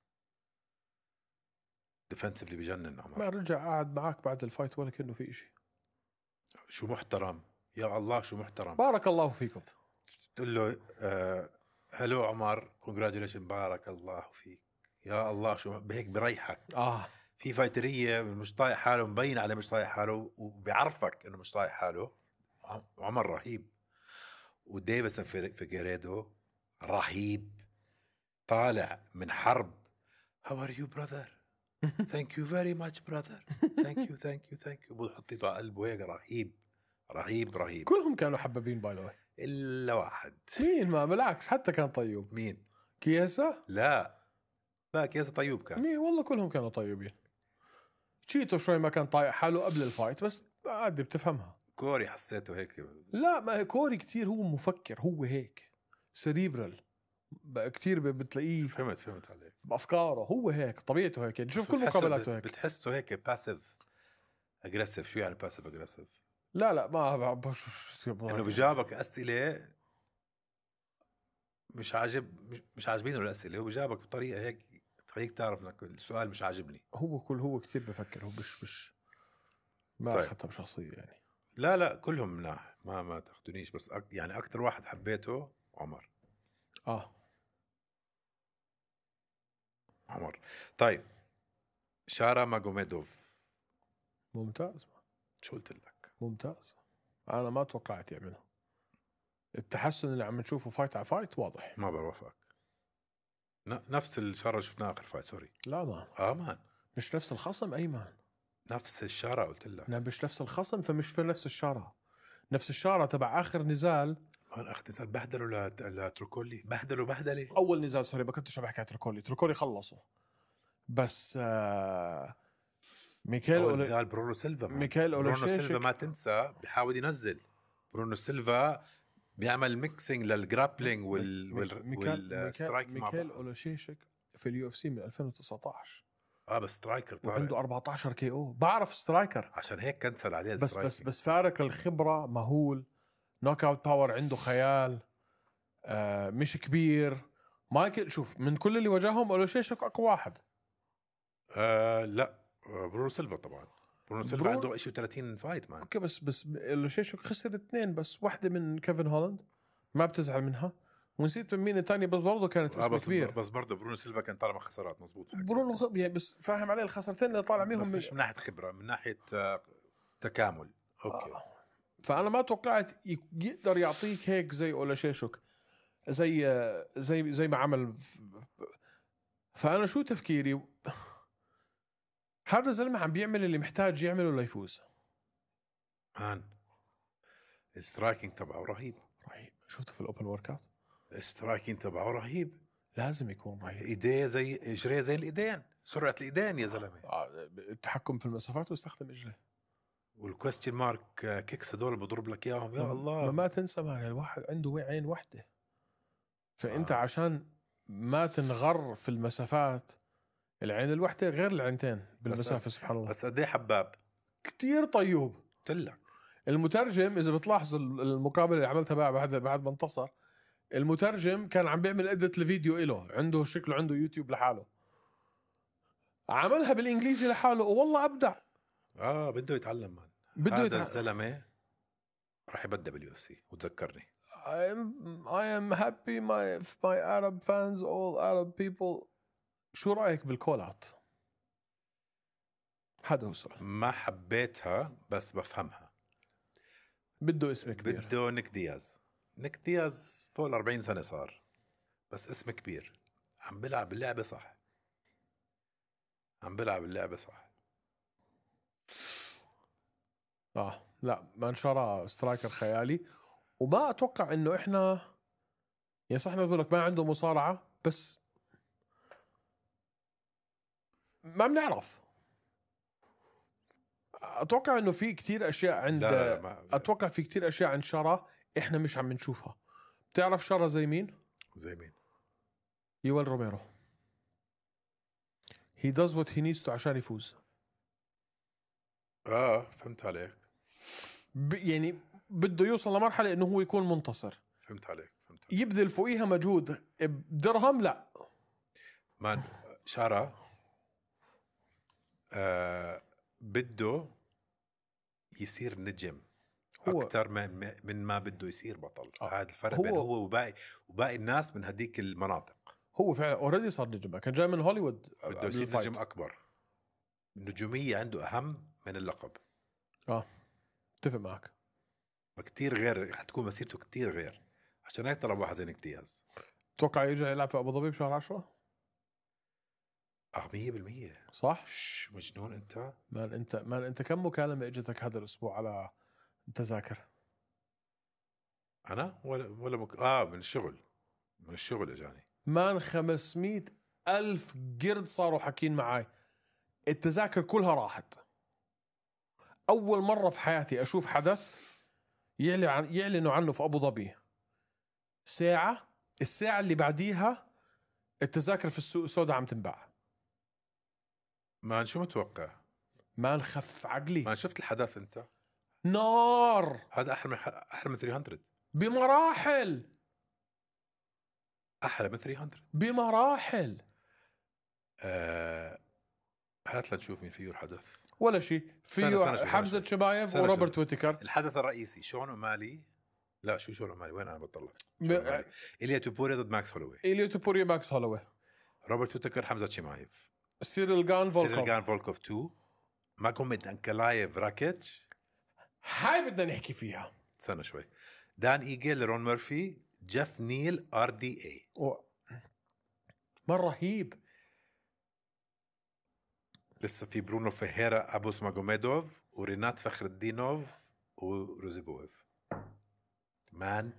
Speaker 1: ديفنسيفلي بجنن عمر.
Speaker 2: ما رجع قاعد معك بعد الفايت ولا كأنه في إشي.
Speaker 1: شو محترم. يا الله شو محترم.
Speaker 2: بارك الله فيكم.
Speaker 1: تقول له آه هلو عمر كونجراتيوليشن بارك الله فيك. يا الله شو بهيك بريحك.
Speaker 2: آه
Speaker 1: في فايترية مش طايق حاله مبين عليه مش طايق حاله وبيعرفك انه مش طايق حاله. عمر رهيب. وديفيسون فيغيريدو رهيب. طالع من حرب. How are you brother. Thank you very much brother. Thank you thank you thank you. بحطيته على قلبه هيك. رهيب رهيب رهيب.
Speaker 2: كلهم كانوا حبابين باي ذا واي.
Speaker 1: إلا واحد.
Speaker 2: مين؟ ما بالعكس حتى كان طيب.
Speaker 1: مين؟
Speaker 2: كياسة.
Speaker 1: لا لا كياسة طيوب كان.
Speaker 2: مين والله كلهم كانوا طيبين. تشيتو شوي ما كان طايق حاله قبل الفايت بس عادي بتفهمها.
Speaker 1: كوري حسيته هيك.
Speaker 2: لا ما كوري كتير هو مفكر، هو هيك سريبرال كتير، بتلاقيه
Speaker 1: فهمت فهمت عليك.
Speaker 2: بافكاره هو هيك، طبيعته هيك يعني. شوف كل
Speaker 1: بتحسه
Speaker 2: مقابلاته هيك.
Speaker 1: بتحسه هيك باسيف اجريسيف. شو يعني باسيف اجريسيف؟
Speaker 2: لا لا ما بشوف
Speaker 1: انه بجاوبك اسئله مش عاجب، مش, مش عاجبينه الاسئله، هو بجاوبك بطريقه هيك تخليك تعرف انك السؤال مش عاجبني.
Speaker 2: هو كل هو كتير بفكر، هو مش مش ما
Speaker 1: طيب.
Speaker 2: اخذتها بشخصيه يعني.
Speaker 1: لا لا كلهم مناح، ما ما تاخذونيش، بس أك يعني اكثر واحد حبيته عمر.
Speaker 2: اه
Speaker 1: عمر. طيب شارا ماجوميدوف
Speaker 2: ممتاز
Speaker 1: شو قلت لك؟
Speaker 2: ممتاز. انا ما توقعت يعملها. التحسن اللي عم نشوفه فايت على فايت واضح.
Speaker 1: ما بوافقك. نفس الشارة شفناه اخر فايت. سوري.
Speaker 2: لا مان
Speaker 1: اه مان
Speaker 2: مش نفس الخصم ايمان.
Speaker 1: نفس الشارة قلت لك.
Speaker 2: لا مش نفس الخصم، فمش في نفس الشارع. نفس الشارع تبع اخر نزال.
Speaker 1: مان اخ نزال بهدلوا لتركولي، بهدلوا بهدله.
Speaker 2: اول نزال سوري ما كنتش بحكي عن تركولي، تركولي خلصوا. بس آه ميكيل
Speaker 1: اول
Speaker 2: أولي...
Speaker 1: نزال برونو سيلفا.
Speaker 2: ميكيل
Speaker 1: برونو
Speaker 2: أولوشيشك.
Speaker 1: سيلفا ما تنسى بيحاول ينزل. برونو سيلفا بيعمل ميكسينج للجرابلينج وال وال والسترايك مع
Speaker 2: ميكيل
Speaker 1: بعض.
Speaker 2: أولوشيشك في اليو اف سي من ألفين وتسعطعش
Speaker 1: اه بس سترايكر طارق.
Speaker 2: وعنده أربعتاشر كي او. بعرف سترايكر
Speaker 1: عشان هيك كنسل عليه
Speaker 2: بس
Speaker 1: السترايك.
Speaker 2: بس بس فارق الخبرة مهول. نوك اوت باور عنده خيال. آه مش كبير. مايكل شوف من كل اللي واجههم أولوشيشك اقوى واحد.
Speaker 1: آه لا برونو سيلفا طبعا. برونو سيلفا
Speaker 2: برون...
Speaker 1: عنده شيء ثلاثين فايت مان.
Speaker 2: اوكي بس بس أولوشيشك خسر اثنين بس، واحدة من كيفن هولاند ما بتزعل منها، ونسيت من مين الثانية بس برضه كانت
Speaker 1: آه
Speaker 2: اسم
Speaker 1: بس
Speaker 2: كبير.
Speaker 1: بس برضه برونو سيلفا كان طالع خسارات. مزبوط حكي.
Speaker 2: برونو خ... يعني بس فاهم عليه الخسرتين اللي طالع منهم
Speaker 1: بس
Speaker 2: من...
Speaker 1: مش من ناحيه خبره، من ناحيه آه تكامل. اوكي.
Speaker 2: آه. فانا ما توقعت ي- يقدر يعطيك هيك زي أولوشيشك، زي زي زي ما عمل. فانا شو تفكيري؟ هذا الزلمه عم بيعمل اللي محتاج يعمله ليفوز.
Speaker 1: مان السترايكينج تبعه رهيب.
Speaker 2: رهيب. شفته في الاوبن ورك اوت.
Speaker 1: السترايكينج تبعه رهيب.
Speaker 2: لازم يكون رهيب.
Speaker 1: ايديه زي اجريه زي الايدين، سرعه الايدين يا زلمه.
Speaker 2: آه، التحكم في المسافات واستخدم اجريه.
Speaker 1: والكويستشن مارك كيكس هدول بضرب لك اياهم يا
Speaker 2: ما-
Speaker 1: الله.
Speaker 2: ما, ما تنسى مان الواحد عنده عين واحده، فانت
Speaker 1: آه.
Speaker 2: آه. عشان ما تنغر في المسافات، العين الواحده غير العينتين بالمسافه.
Speaker 1: بس
Speaker 2: سبحان الله.
Speaker 1: بس قد ايه حباب.
Speaker 2: كتير طيوب.
Speaker 1: قلت لك
Speaker 2: المترجم اذا بتلاحظ المقابله اللي عملتها بقى بعد بعد ما انتصر، المترجم كان عم بيعمل ادت لفيديو إله، عنده شكله عنده يوتيوب لحاله، عملها بالانجليزي لحاله والله ابدع.
Speaker 1: اه بده يتعلم مان.
Speaker 2: بده
Speaker 1: هذا
Speaker 2: يتع...
Speaker 1: الزلمه راح يبدا باليو اف سي وتذكرني.
Speaker 2: I am I am happy my my Arab fans all Arab people. شو رايك بالكولات؟ هذا هو السؤال.
Speaker 1: ما حبيتها بس بفهمها.
Speaker 2: بده اسم كبير.
Speaker 1: بده نيك دياز. نيك دياز فوق الأربعين سنة صار، بس اسم كبير. عم بلعب اللعبة صح. عم بلعب اللعبة صح.
Speaker 2: اه لا ما انشرى سترايكر خيالي، وما اتوقع انه احنا يعني صح نقول لك ما عنده مصارعة، بس ما بنعرف. اتوقع انه في كتير اشياء عند
Speaker 1: لا لا لا ما...
Speaker 2: اتوقع في كتير اشياء عند شارع احنا مش عم نشوفها. بتعرف شارع زي مين؟
Speaker 1: زي مين؟
Speaker 2: يوال روميرو. he does what he needs to عشان يفوز.
Speaker 1: اه فهمت عليك.
Speaker 2: ب... يعني بده يوصل لمرحلة انه هو يكون منتصر.
Speaker 1: فهمت عليك. فهمت عليك.
Speaker 2: يبذل فوقيها مجهود بدرهم لا.
Speaker 1: مان شارع آه بده يصير نجم
Speaker 2: هو
Speaker 1: اكثر من من ما بده يصير بطل.
Speaker 2: آه.
Speaker 1: هذا الفرق
Speaker 2: هو
Speaker 1: بين هو وباقي وباقي الناس من هديك المناطق.
Speaker 2: هو فعلا اوريدي صار نجم، كان جاي من هوليوود.
Speaker 1: بده يصير نجم اكبر. النجوميه عنده اهم من اللقب.
Speaker 2: اه اتفق معك.
Speaker 1: كتير غير حتكون مسيرته كتير غير. عشان هيك طلب واحد زي نيك دياز.
Speaker 2: تتوقع يرجع يلعب في ابو ظبي بشهر عشرة؟
Speaker 1: اه مية بالمية
Speaker 2: صح.
Speaker 1: شش مجنون انت.
Speaker 2: مان انت مان انت كم مكالمة اجتك هذا الاسبوع على تذاكر؟
Speaker 1: انا ولا ولا مك... اه من الشغل. من الشغل اجاني
Speaker 2: مان خمسمية ألف قرد صاروا حكين معاي. التذاكر كلها راحت. أول مرة في حياتي أشوف حدث يعلن عن يعلنوا عنه في ابو ظبي ساعه، الساعه اللي بعديها التذاكر في السوق السوداء عم تنباع.
Speaker 1: ما شو متوقع؟
Speaker 2: ما نخف عقلي.
Speaker 1: ما شفت الحدث انت؟
Speaker 2: نار
Speaker 1: هذا احلى من احلى من ثلاثمية،
Speaker 2: بمراحل
Speaker 1: احلى من ثلاثمية.
Speaker 2: بمراحل.
Speaker 1: آه... هات لنشوف مين فيه الحدث.
Speaker 2: ولا شيء
Speaker 1: سنة-
Speaker 2: فيه.
Speaker 1: سنة شوي،
Speaker 2: حمزة
Speaker 1: سنة
Speaker 2: شبايف
Speaker 1: سنة
Speaker 2: وروبرت
Speaker 1: شوي.
Speaker 2: ويتكر.
Speaker 1: الحدث الرئيسي شون أومالي. لا شو شون أومالي، وين انا بطلع
Speaker 2: ب...
Speaker 1: إليا توبوريا ضد ماكس هولوي.
Speaker 2: إليو توبوريا ماكس هولوي.
Speaker 1: روبرت ويتكر حمزة شيمايف.
Speaker 2: سيريل جان
Speaker 1: سيريل
Speaker 2: فولكوف.
Speaker 1: جان فولكوف اثنين. ماكوميد انكلايف راكيتش.
Speaker 2: هاي بدنا نحكي فيها.
Speaker 1: استنى شوي. دان ايجل، رون مورفي، جيف نيل، ار دي اي.
Speaker 2: و... مرة رهيب.
Speaker 1: لسه في برونو فيهيرا، ابوس ماجوميدوف، ورينات فخر الدينوف، وروزيبويف. مان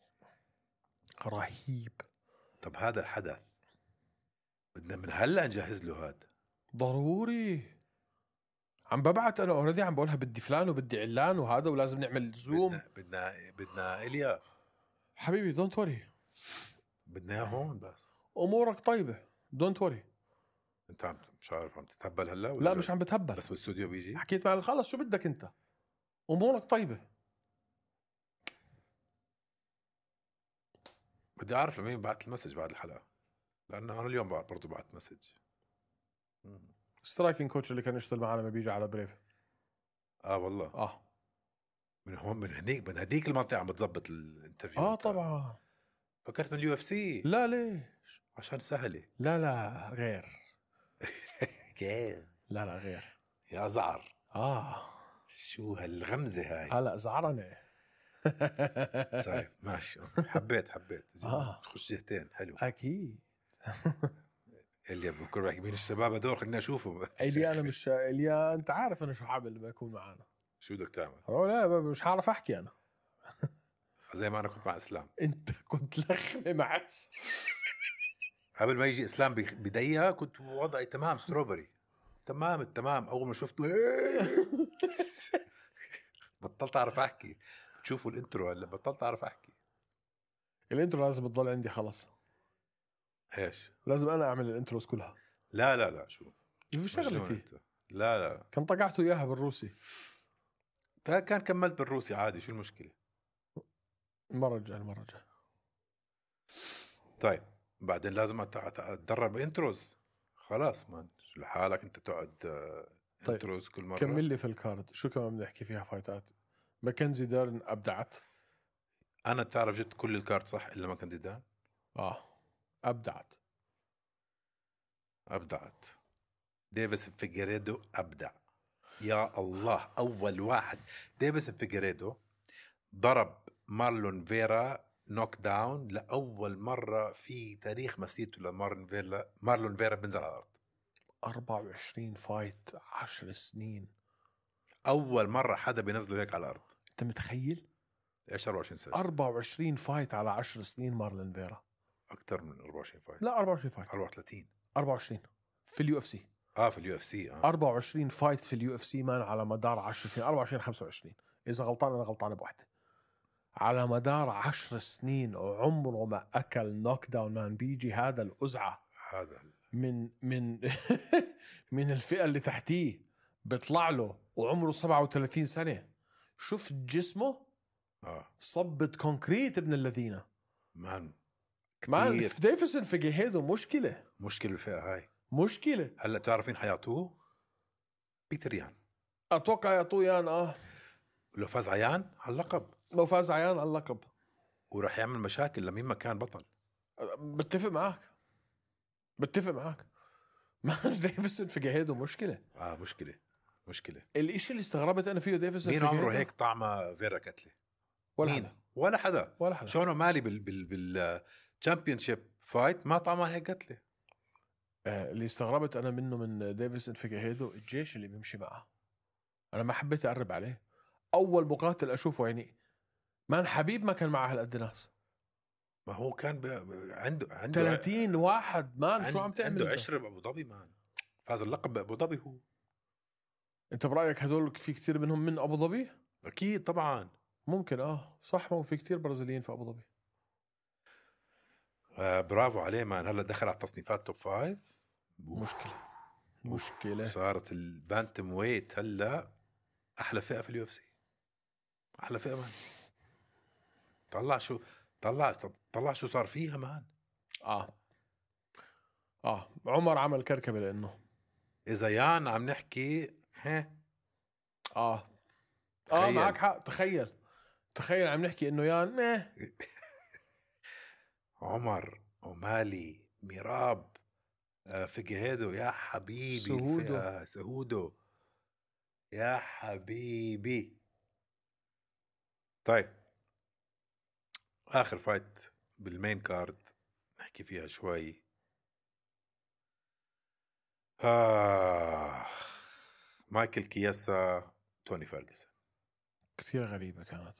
Speaker 2: رهيب.
Speaker 1: طب هذا الحدث بدنا من هلا نجهز له. هذا
Speaker 2: ضروري. عم ببعت انا اوريدي، عم بقولها بدي فلان وبدي علان وهذا، ولازم نعمل زوم.
Speaker 1: بدنا بدنا بدنا إليا
Speaker 2: حبيبي دونت وري.
Speaker 1: بدنا اياه هون. بس
Speaker 2: امورك طيبة دونت وري.
Speaker 1: انت عم مش عارف عم تتهبل هلا ولا
Speaker 2: لا
Speaker 1: جد؟
Speaker 2: مش عم بتهبل،
Speaker 1: بس بالاستوديو بيجي.
Speaker 2: حكيت معي خلص شو بدك انت. امورك طيبة.
Speaker 1: بدي اعرف لمين بعت المسج بعد الحلقه، لانه انا اليوم بعد برضه بعت مسج.
Speaker 2: سترايكنج كوتش اللي كان يشتغل معنا ما بيجي على بريف.
Speaker 1: اه والله.
Speaker 2: اه
Speaker 1: من هون من هنيك من هديك المنطقه عم بتزبط الانترفيو.
Speaker 2: اه طبعا.
Speaker 1: فكرت من اليو اف سي.
Speaker 2: لا ليش؟
Speaker 1: عشان سهله.
Speaker 2: لا لا غير.
Speaker 1: كيف
Speaker 2: لا لا غير.
Speaker 1: يا زعر.
Speaker 2: اه
Speaker 1: شو هالغمزه هاي.
Speaker 2: هلا زعرني.
Speaker 1: طيب ماشي. حبيت حبيت
Speaker 2: آه.
Speaker 1: خش جهتين حلو.
Speaker 2: اكيد.
Speaker 1: اللي بكره بحكي مين الشباب هدول، خليني اشوفهم.
Speaker 2: اليا انا مش اليا، انت عارف انا شو حابب لما يكون معنا.
Speaker 1: شو بدك تعمل؟
Speaker 2: أو لا مش هعرف احكي انا.
Speaker 1: زي ما انا كنت مع اسلام.
Speaker 2: انت كنت لخمه معش.
Speaker 1: قبل ما يجي اسلام بداية كنت وضعي تمام ستروبري تمام التمام. اول ما شفت بطلت اعرف احكي. بتشوفوا الانترو هلا بطلت اعرف احكي.
Speaker 2: الانترو لازم تضل عندي خلص.
Speaker 1: ايش؟
Speaker 2: لازم انا اعمل الانتروز كلها.
Speaker 1: لا لا لا شو
Speaker 2: في شغلتي.
Speaker 1: لا لا
Speaker 2: كان طقعته اياها بالروسي.
Speaker 1: كان كملت بالروسي عادي. شو المشكلة؟
Speaker 2: المرة الجاية المرة الجاية.
Speaker 1: طيب بعدين لازم اتدرب انتروز. خلاص مان لحالك انت تقعد
Speaker 2: طيب.
Speaker 1: انتروز كل مرة.
Speaker 2: كمل لي في الكارد شو كمان بنحكي فيها فايتات. ماكنزي دارن ابدعت.
Speaker 1: انا تعرف جبت كل الكارت صح الا ماكنزي دارن.
Speaker 2: اه ابدعت.
Speaker 1: ابدعت. ديفيس فيجيريدو ابدع. يا الله اول واحد. ديفيس فيجيريدو ضرب مارلون فيرا نوك داون لاول مره في تاريخ مسيرته. لمارلون فيرا مارلون فيرا بنزل على الارض.
Speaker 2: أربعة وعشرين فايت عشر سنين.
Speaker 1: اول مره حدا بينزله هيك على الارض.
Speaker 2: انت متخيل؟
Speaker 1: ايش أربعة وعشرين سنه؟
Speaker 2: أربعة وعشرين فايت على عشر سنين مارلون فيرا.
Speaker 1: اكثر من أربعة وعشرين فايت.
Speaker 2: لا أربعة وعشرين فايت.
Speaker 1: أربعة وثلاثين.
Speaker 2: أربعة وعشرين في اليو اف سي.
Speaker 1: اه في اليو اف سي. اه
Speaker 2: أربعة وعشرين فايت في اليو اف سي مان على مدار عشر سنين. أربعة وعشرين خمسة وعشرين اذا غلطان انا غلطان بوحده. على مدار عشر سنين وعمره ما اكل نوك داون مان. بيجي هذا الأزعة
Speaker 1: هذا
Speaker 2: من من من الفئة اللي تحتيه بيطلع له وعمره سبعة وثلاثين سنة. شوف جسمه
Speaker 1: اه
Speaker 2: صبت كونكريت ابن الذين.
Speaker 1: مان
Speaker 2: مان
Speaker 1: كتير
Speaker 2: ديفيسون فيجيهيدو مشكلة.
Speaker 1: مشكله الفئه هاي.
Speaker 2: مشكلة.
Speaker 1: هلا تعرفين حيعطوه بيتر يان.
Speaker 2: اتوقع يعطوه يان. اه
Speaker 1: لو فاز عيان على اللقب
Speaker 2: لو فاز عيان على اللقب
Speaker 1: وراح يعمل مشاكل لمين ما كان بطل.
Speaker 2: بتفق معك بتفق معك. مان ديفيسون فيجيهيدو مشكلة.
Speaker 1: اه مشكله مشكله.
Speaker 2: الاشي اللي استغربت انا فيه ديفيسون
Speaker 1: مين عمره هيك طعمه فيرا كتله؟
Speaker 2: ولا
Speaker 1: مين؟
Speaker 2: حدا
Speaker 1: ولا حدا.
Speaker 2: ولا حدا.
Speaker 1: شونه مالي بال بال بال تشامبيونشيب فايت ما طعمه هيك قتله.
Speaker 2: آه اللي استغربت انا منه من ديفيسون فيجيهيدو الجيش اللي بيمشي معه. انا ما حبيت اقرب عليه. اول مقاتل اشوفه يعني مان حبيب ما كان معه هالقد ناس.
Speaker 1: ما هو كان ب... عنده عنده
Speaker 2: ثلاثين واحد مان. شو عم تعمل؟
Speaker 1: عنده
Speaker 2: انت؟
Speaker 1: عشرة بأبو ظبي مان. فاز اللقب بأبو ظبي هو.
Speaker 2: انت برايك هدول في كثير منهم من ابو ظبي؟
Speaker 1: اكيد طبعا.
Speaker 2: ممكن اه صح، مو في كتير برازيليين في ابو ظبي.
Speaker 1: آه برافو عليه مان، هلا دخل على التصنيفات توب فايف.
Speaker 2: مشكله مشكله.
Speaker 1: صارت البانتم ويت هلا احلى فئه في اليو اف سي، احلى فئه مان. طلع شو طلع طلع شو صار فيها مان.
Speaker 2: اه اه عمر عمل كركبه لانه
Speaker 1: اذا يان عم نحكي ها
Speaker 2: اه اه
Speaker 1: تخيل.
Speaker 2: معك حق. تخيل تخيل عم نحكي انه يان مeh.
Speaker 1: عمر ومالي ميراب آه فيجيهيدو يا حبيبي،
Speaker 2: سهودو.
Speaker 1: الفئة سهودو يا حبيبي. طيب آخر فايت بالمين كارد نحكي فيها شوي. آه مايكل كياسا توني فيرغسون.
Speaker 2: كثير غريبة كانت.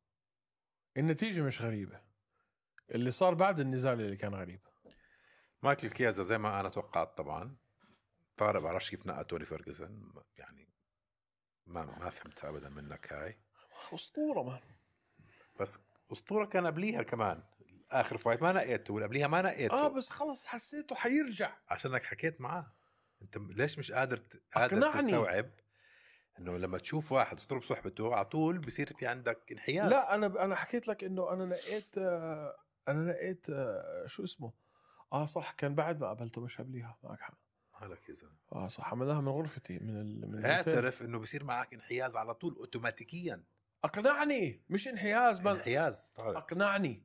Speaker 2: النتيجة مش غريبة، اللي صار بعد النزال اللي كان غريب.
Speaker 1: مايكل كياسا زي ما أنا توقعت طبعا. طارق بعرفش كيف نقى توني فيرغسون، يعني ما ما فهمتها أبدا منك هاي.
Speaker 2: أسطورة مان.
Speaker 1: بس أسطورة كان قبليها كمان، آخر فايت ما نقيته واللي قبليها ما نقيته.
Speaker 2: اه بس خلص حسيته حيرجع.
Speaker 1: عشانك حكيت معاه. انت ليش مش قادر قادر
Speaker 2: أقنعني.
Speaker 1: تستوعب انه لما تشوف واحد تضرب صحبته على طول بصير في عندك انحياز؟
Speaker 2: لا انا انا حكيت لك انه انا نقيت آه، انا نقيت آه، شو اسمه. اه صح، كان بعد ما قابلته مش قبليها. معك حق.
Speaker 1: مالك يا زلمه.
Speaker 2: اه صح، عملناها من غرفتي من ال... من الأوتيل.
Speaker 1: اعترف انه بصير معك انحياز على طول اوتوماتيكيا.
Speaker 2: اقنعني، مش انحياز بل
Speaker 1: انحياز. طارق
Speaker 2: اقنعني.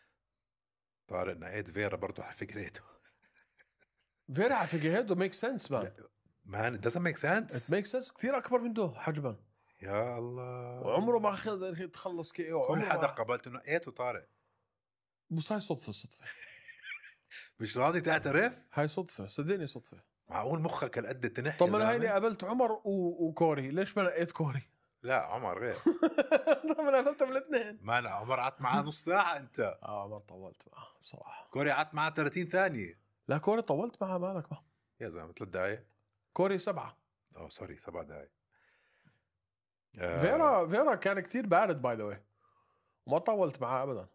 Speaker 1: طارق نقيت فيرا برضه على فكرته.
Speaker 2: فيرا على فيجيهيدو ميك سنس مان.
Speaker 1: مان it doesn't make sense.
Speaker 2: ميك سنس كثير اكبر منه حجما،
Speaker 1: يا الله.
Speaker 2: وعمره ما اخذ تخلص كي
Speaker 1: كل حدا
Speaker 2: ما...
Speaker 1: قبلته نقيته طارق.
Speaker 2: بس هاي صدفة صدفة
Speaker 1: مش راضي تعترف.
Speaker 2: هاي صدفة صدقني صدفة.
Speaker 1: معقول مخك هالقد تنحي؟
Speaker 2: طب انا هيني قابلت عمر و... وكوري، ليش ما لقيت كوري؟
Speaker 1: لا عمر غير.
Speaker 2: طب انا قابلتهم الاثنين.
Speaker 1: ما أنا عمر قعدت معاه نص ساعة انت.
Speaker 2: اه عمر طولت معه بصراحة.
Speaker 1: كوري قعدت معاه ثلاثين ثانية.
Speaker 2: لا كوري طولت معه، مالك ما.
Speaker 1: يا زلمة ثلاث دقايق.
Speaker 2: كوري سبعة.
Speaker 1: اوه سوري سبع دقايق.
Speaker 2: آه. فيرا فيرا كان كتير بارد باي ذا واي، وما طولت معاه ابدا.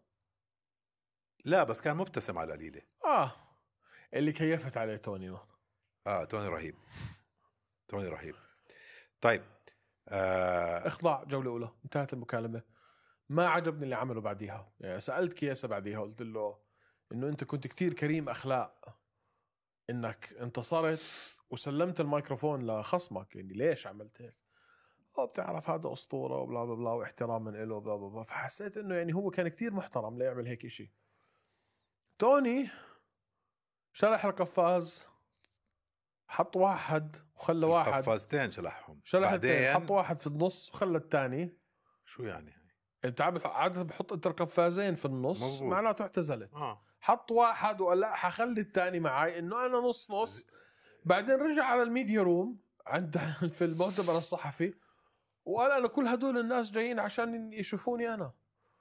Speaker 1: لا بس كان مبتسم على القليلة.
Speaker 2: اه اللي كيفت عليه توني.
Speaker 1: اه توني رهيب. توني رهيب. طيب آه.
Speaker 2: اخضع جولة أولى، انتهت المكالمة. ما عجبني اللي عمله بعديها. يعني سألت كياسة بعديها قلت له إنه أنت كنت كتير كريم أخلاق إنك انتصرت وسلمت الميكروفون لخصمك، يعني ليش عملت هيك؟ أو بتعرف هذا أسطورة وبلا بلا بلا واحتراما له بلا بلا بلا. فحسيت إنه يعني هو كان كتير محترم ليعمل هيك إشي. توني شلح القفاز، حط واحد وخلى واحد.
Speaker 1: قفازتين شلحهم.
Speaker 2: شلح
Speaker 1: بعدين
Speaker 2: التين، حط واحد في النص وخلى الثاني.
Speaker 1: شو يعني؟
Speaker 2: انت عادة بحط انت القفازين في النص
Speaker 1: مزبوط.
Speaker 2: معناته اعتزلت.
Speaker 1: آه.
Speaker 2: حط واحد وقال لا حخلي الثاني معي انه انا نص نص. بعدين رجع على الميديا روم عند في المؤتمر الصحفي وقال انا كل هدول الناس جايين عشان يشوفوني انا،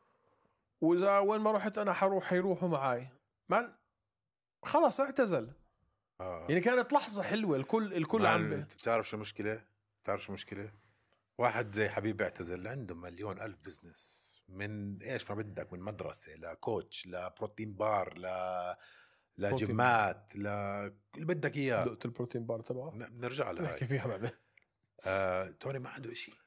Speaker 2: واذا وين ما رحت انا حروح حيروحوا معي. من خلاص اعتزل.
Speaker 1: آه.
Speaker 2: يعني كانت لحظة حلوة. الكل الكل عم
Speaker 1: بتعرف شو المشكلة؟ بتعرف شو المشكلة؟ واحد زي حبيب اعتزل عنده مليون ألف بزنس، من إيش ما بدك، من مدرسة لكوتش لبروتين بار ل لجيمات ل اللي بدك إياه.
Speaker 2: دقت البروتين بار تبعه،
Speaker 1: بنرجع لها
Speaker 2: نحكي فيها بعدين.
Speaker 1: آه، توني ما عنده إشي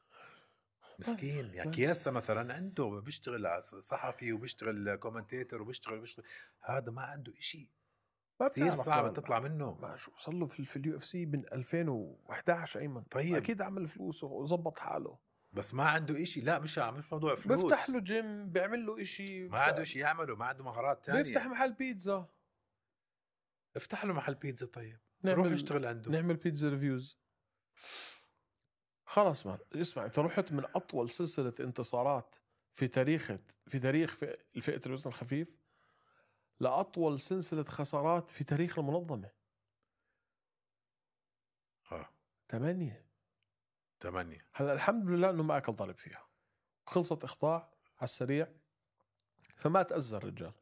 Speaker 1: مسكين. يعني كياسة مثلا عنده بيشتغل صحفي وبيشتغل كومنتيتر وبيشتغل بيشتغل هذا ما عنده إشي. كثير صعب تطلع منه.
Speaker 2: ما شو صار له في اليو اف سي من ألفين وإحدى عشر ايمن.
Speaker 1: طيب
Speaker 2: اكيد عمل فلوس وظبط حاله،
Speaker 1: بس ما عنده إشي. لا مش مش موضوع فلوس.
Speaker 2: بيفتح له جيم، بيعمل له إشي،
Speaker 1: ما عنده إشي يعمله، ما عنده مهارات تانية.
Speaker 2: بيفتح محل بيتزا.
Speaker 1: افتح له محل بيتزا. طيب
Speaker 2: نعمل
Speaker 1: روح اشتغل عنده.
Speaker 2: نعمل بيتزا ريفيوز. خلاص مان اسمع، انت رحت من اطول سلسلة انتصارات في تاريخ في تاريخ في الفئة الوزن الخفيف لأطول سلسلة خسارات في تاريخ المنظمة.
Speaker 1: اه
Speaker 2: ثمانية
Speaker 1: ثمانية.
Speaker 2: هلا الحمد لله انه ما اكل ضرب فيها، خلصت اخضاع على السريع، فما تأذى الرجال.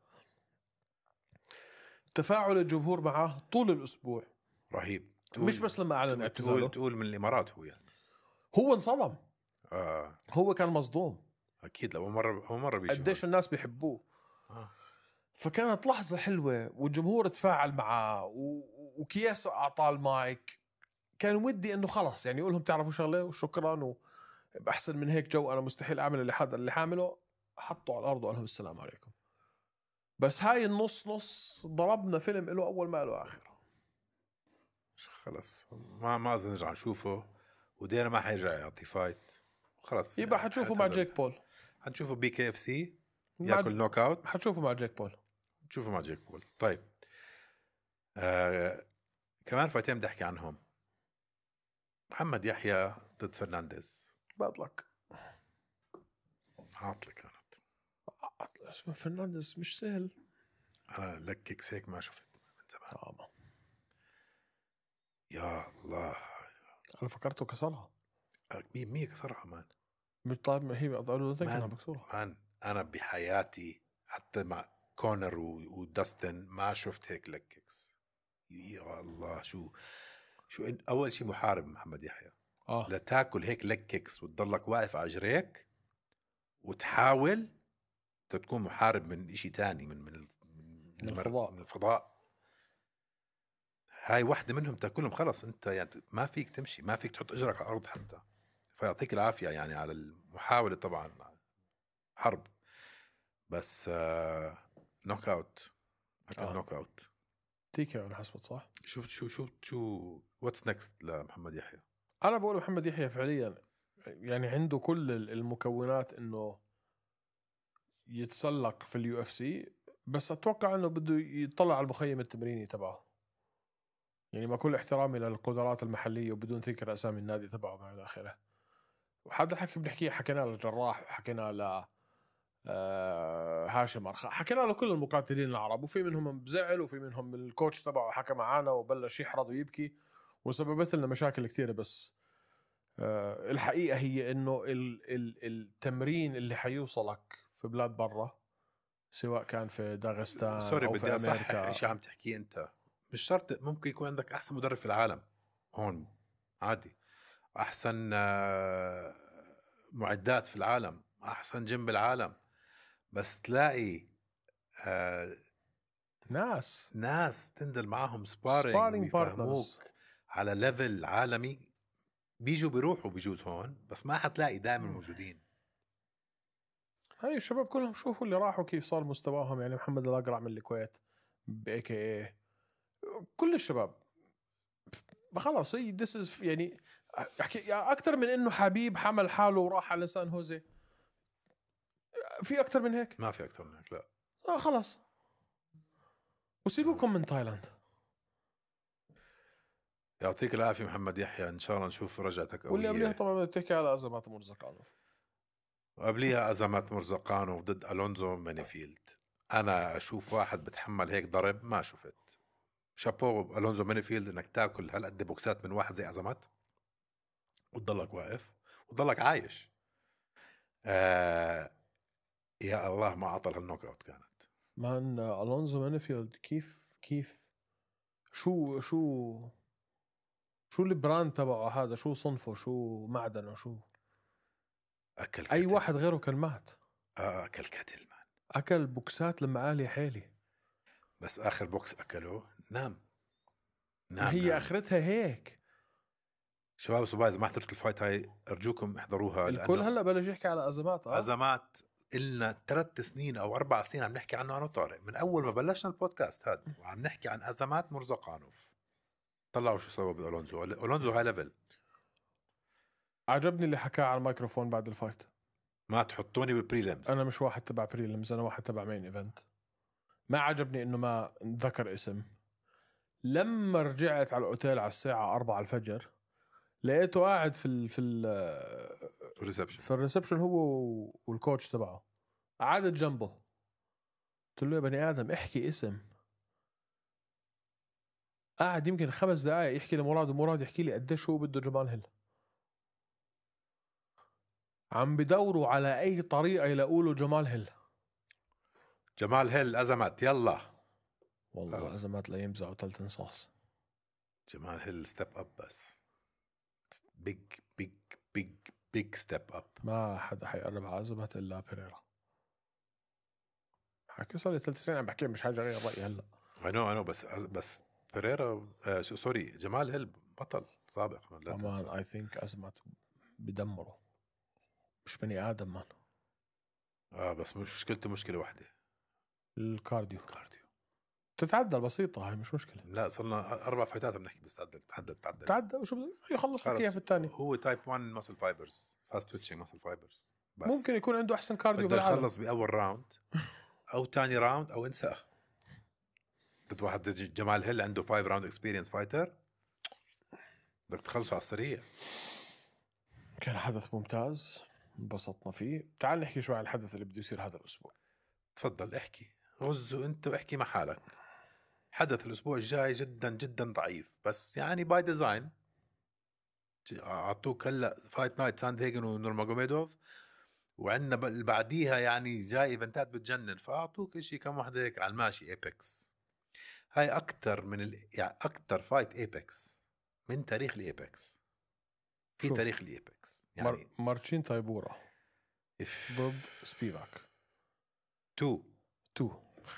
Speaker 2: تفاعل الجمهور معه طول الاسبوع
Speaker 1: رهيب.
Speaker 2: مش بس لما اعلن اعتزاله.
Speaker 1: تقول, تقول من الامارات هو يعني
Speaker 2: هو انصدم.
Speaker 1: آه.
Speaker 2: هو كان مصدوم.
Speaker 1: اكيد اول مره اول مره بيجي
Speaker 2: قديش الناس بيحبوه.
Speaker 1: آه.
Speaker 2: فكانت لحظة حلوة والجمهور تفاعل معاه و... وكياس أعطاه المايك. كان ودي إنه خلص يعني يقولهم تعرفوا شغلة وشكرا وبأحسن من هيك جو أنا مستحيل أعمل اللي حدا اللي حامله. حطوا على الأرض وقال لهم السلام عليكم. بس هاي النص نص ضربنا فيلم له أول ما له آخر.
Speaker 1: خلص ما ما أظن نرجع نشوفه ودينا ما حيرجع يعطي فايت خلص.
Speaker 2: يبقى حتشوفوا مع جيك بول.
Speaker 1: حنشوفه بي كي اف سي
Speaker 2: مع...
Speaker 1: ياكل نوك اوت.
Speaker 2: حتشوفوا مع جيك بول.
Speaker 1: تشوفوا مع جيك بول. طيب آه... كمان فايتين بدي احكي عنهم. محمد يحيى ضد فرنانديز.
Speaker 2: باد لك.
Speaker 1: عاطلة كانت.
Speaker 2: اسمه فرنانديز مش سهل.
Speaker 1: انا لك كيكس هيك ما شفت من زمان.
Speaker 2: آه.
Speaker 1: يا الله
Speaker 2: انا فكرته كسرها.
Speaker 1: مية مية كسرها مان.
Speaker 2: مش طيب ما هي قالوا انها مكسوره
Speaker 1: مان. انا بحياتي حتى مع كونر وداستن ما شفت هيك لك كيكس. يا الله شو شو إن اول شيء محارب محمد يحيى.
Speaker 2: اه
Speaker 1: لا تاكل هيك لك كيكس وتضلك واقف على جريك وتحاول تكون محارب من إشي تاني من من
Speaker 2: من الفضاء.
Speaker 1: من الفضاء. هاي واحدة منهم تاكلهم خلص انت يعني ما فيك تمشي ما فيك تحط اجرك على الارض حتى. فيعطيك العافية يعني على المحاولة طبعا حرب بس آه نوك اوت. اكل
Speaker 2: آه.
Speaker 1: نوك اوت.
Speaker 2: تيكا انا حسبت صح.
Speaker 1: شو شو شو شو واتس نيكست لمحمد يحيى.
Speaker 2: انا بقول محمد يحيى فعليا يعني عنده كل المكونات انه يتسلق في اليو اف سي. بس اتوقع انه بده يطلع على المخيم التمريني تبعه. يعني ما كل احترامي للقدرات المحليه وبدون ذكر اسامي النادي تبعه ما الى اخره. وهذا الحكي بنحكيه حكينا للجراح وحكينا ل آه هاشم أرخاء. حكينا له كل المقاتلين العرب وفي منهم بزعل وفي منهم الكوتش تبعه حكى معانا وبلش يحرض ويبكي وسببت لنا مشاكل كثيرة. بس آه الحقيقة هي انه ال ال التمرين اللي حيوصلك في بلاد برا سواء كان في داغستان
Speaker 1: سوري
Speaker 2: او
Speaker 1: بدي
Speaker 2: في
Speaker 1: اصحح
Speaker 2: امريكا.
Speaker 1: شيء عم تحكيه انت. مش شرط ممكن يكون عندك احسن مدرب في العالم هون عادي. احسن آه معدات في العالم احسن جيم بالعالم. بس تلاقي آه
Speaker 2: ناس
Speaker 1: ناس تنزل معهم سبارينج
Speaker 2: سبارينج
Speaker 1: ويفهموك
Speaker 2: بارتنرز
Speaker 1: على ليفل عالمي. بيجوا بيروحوا بيجوز هون بس ما حتلاقي دائما موجودين.
Speaker 2: هاي الشباب كلهم شوفوا اللي راحوا كيف صار مستواهم. يعني محمد الأقرع من الكويت بي كي اي كل الشباب خلاص هي this is يعني احكي اكثر من انه حبيب حمل حاله وراح على سان هوزي. في اكثر من هيك؟
Speaker 1: ما في اكثر من هيك لا.
Speaker 2: اه خلاص. وسيبوكم من تايلاند.
Speaker 1: يعطيك العافيه محمد يحيى. ان شاء الله نشوف رجعتك قويه.
Speaker 2: واللي قبليها طبعا بدك تحكي على ازمات مرزقانوف.
Speaker 1: وقبليها ازمات مرزقانوف ضد الونزو مانيفيلد. انا اشوف واحد بتحمل هيك ضرب ما شفت. شابو الونزو مانيفيلد انك تاكل هالقد بوكسات من واحد زي ازمات وتضلك واقف وتضلك عايش. آه يا الله ما عطل هالنوك اوت كانت.
Speaker 2: مان الونزو مانيفيلد كيف كيف شو شو شو البراند تبعه هذا؟ شو صنفه؟ شو معدنه؟ شو
Speaker 1: اكل
Speaker 2: اي
Speaker 1: كتل.
Speaker 2: واحد غيره كان مات.
Speaker 1: آه اكل كتل مان.
Speaker 2: اكل بوكسات لما قال يا حيلي.
Speaker 1: بس اخر بوكس اكله نام.
Speaker 2: ما
Speaker 1: نام
Speaker 2: هي
Speaker 1: نام.
Speaker 2: اخرتها هيك.
Speaker 1: شباب وصبايا اذا ما حضرتوا الفايت هاي ارجوكم احضروها.
Speaker 2: الكل هلا بلش يحكي على ازمات. اه
Speaker 1: ازمات إلنا ثلاث سنين او اربع سنين عم نحكي عنه انا وطارق من اول ما بلشنا البودكاست هذا وعم نحكي عن ازمات مرزقانوف. طلعوا شو سوى بأولونزو. أولونزو هاي ليفل.
Speaker 2: عجبني اللي حكاه على الميكروفون بعد الفايت.
Speaker 1: ما تحطوني بالبريلمز.
Speaker 2: انا مش واحد تبع بريلمز انا واحد تبع مين ايفنت. ما عجبني انه ما ذكر اسم. لما رجعت على الاوتيل على الساعه أربعة الفجر لقيته قاعد في ال في ال
Speaker 1: في الريسبشن.
Speaker 2: في الريسبشن هو والكوتش تبعه قعدت جنبه. قلت له يا بني ادم احكي اسم. قاعد يمكن خمس دقائق يحكي لمراد ومراد يحكي لي قديش هو بده جمال هيل. عم بدوروا على اي طريقه يلاقوا جمال هيل.
Speaker 1: جمال هيل أزمات يلا
Speaker 2: والله ازمات لا يمزعوا ثلث نصاص.
Speaker 1: جمال هيل ستيب اب بس بيج بيج بيج big step up.
Speaker 2: ما حدا حيقرب على عزبة الا بيريرا. حكي صار لي ثلاث سنين عم بحكي مش حاجه غير رايي هلا.
Speaker 1: انا انا بس بس بيريرا آه سوري جمال هيل بطل سابق. لا
Speaker 2: مان اي ثينك ازمه بدمره مش بني ادم مان.
Speaker 1: اه بس مش مشكلته مشكله واحده
Speaker 2: الكارديو
Speaker 1: كارديو
Speaker 2: تتعدل بسيطه هاي مش مشكله.
Speaker 1: لا صرنا اربع فايتات بنحكي بس تعدل تعدل تعدل
Speaker 2: تعدل وشو بده يخلص لك اياها في الثاني.
Speaker 1: هو تايب واحد مسل فايبرز فاست تويتشنج مسل فايبرز بس
Speaker 2: ممكن يكون عنده احسن كارديو
Speaker 1: بده
Speaker 2: بالعالم.
Speaker 1: يخلص باول راوند او ثاني راوند او انساه. ضد واحد زي جمال هيل عنده فايف راوند اكسبيرينس فايتر بدك تخلصه على السريع.
Speaker 2: كان حدث ممتاز انبسطنا فيه. تعال نحكي شوي عن الحدث اللي بده يصير هذا الاسبوع.
Speaker 1: تفضل احكي غزو انت واحكي مع حالك. حدث الاسبوع الجاي جدا جدا ضعيف بس يعني باي ديزاين. اعطوك هلا فايت نايت ساند هيجن ونورماجوميدوف وعندنا اللي بعديها يعني جاي ايفنتات بتجنن فاعطوك شيء كم واحده هيك على الماشي. ايبكس هاي اكثر من ال... يعني اكثر فايت ايبكس من تاريخ الايبكس في
Speaker 2: شو؟
Speaker 1: تاريخ الايبكس
Speaker 2: يعني
Speaker 1: يعني
Speaker 2: مار... مارتشين تايبورا
Speaker 1: إف...
Speaker 2: ضد سبيفاك
Speaker 1: تو
Speaker 2: تو.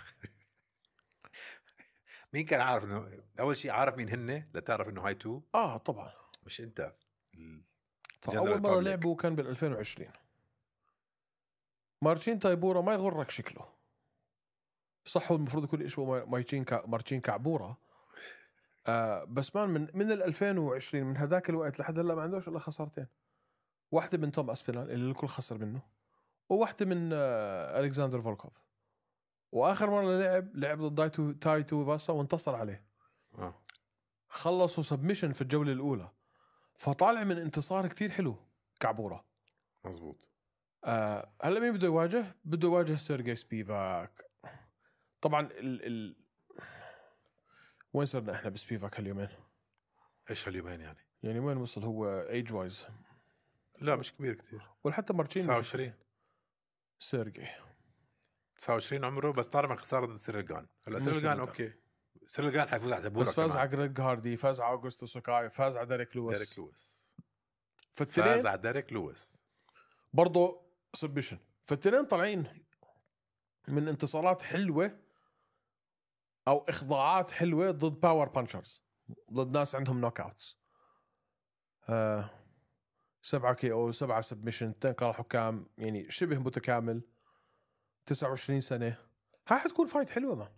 Speaker 1: مين كان عارف انه اول شيء عارف مين هن لتعرف انه هاي تو؟
Speaker 2: اه طبعا
Speaker 1: مش انت ال...
Speaker 2: طبعا اول مره لعبوا كان بال ألفين وعشرين. مارتشين تايبورا ما يغرك شكله صح. هو المفروض يكون اسمه مارتشين كا... مارتشين كعبورا آه بس مان من من ال ألفين وعشرين من هذاك الوقت لحد هلا ما عندوش الا خسارتين. واحده من توم اسبينال اللي الكل خسر منه وواحده من آه الكساندر فولكوف. واخر مره لعب لعب ضد تايتو تايتو فاسا وانتصر عليه.
Speaker 1: آه.
Speaker 2: خلصوا سبمشن في الجوله الاولى فطالع من انتصار كتير حلو كعبوره.
Speaker 1: مزبوط.
Speaker 2: آه هلا مين بده يواجه؟ بده يواجه سيرجي سبيفاك. طبعا ال ال وين صرنا احنا بسبيفاك هاليومين؟
Speaker 1: ايش هاليومين يعني؟
Speaker 2: يعني وين وصل هو ايج وايز؟
Speaker 1: لا مش كبير كتير.
Speaker 2: وحتى مارتشين
Speaker 1: تسعة وعشرين.
Speaker 2: سيرجي
Speaker 1: تسعة وعشرين عمره بس طالع من خساره ضد سيرلغان. هلا سيرلغان اوكي سيرلغان حيفوز على تبورا
Speaker 2: بس فاز
Speaker 1: كمان.
Speaker 2: على جريج هاردي فاز على اوغوستو سوكاي فاز على ديريك لويس.
Speaker 1: ديريك لويس
Speaker 2: فاز
Speaker 1: على ديريك لويس
Speaker 2: برضه سبشن. فالتنين طالعين من انتصارات حلوه او اخضاعات حلوه ضد باور بانشرز ضد ناس عندهم نوك اوتس. آه سبعة كي او سبعة سبمشن تنقل حكام يعني شبه متكامل. تسعة وعشرين سنه هاي حتكون فايت حلوه مان.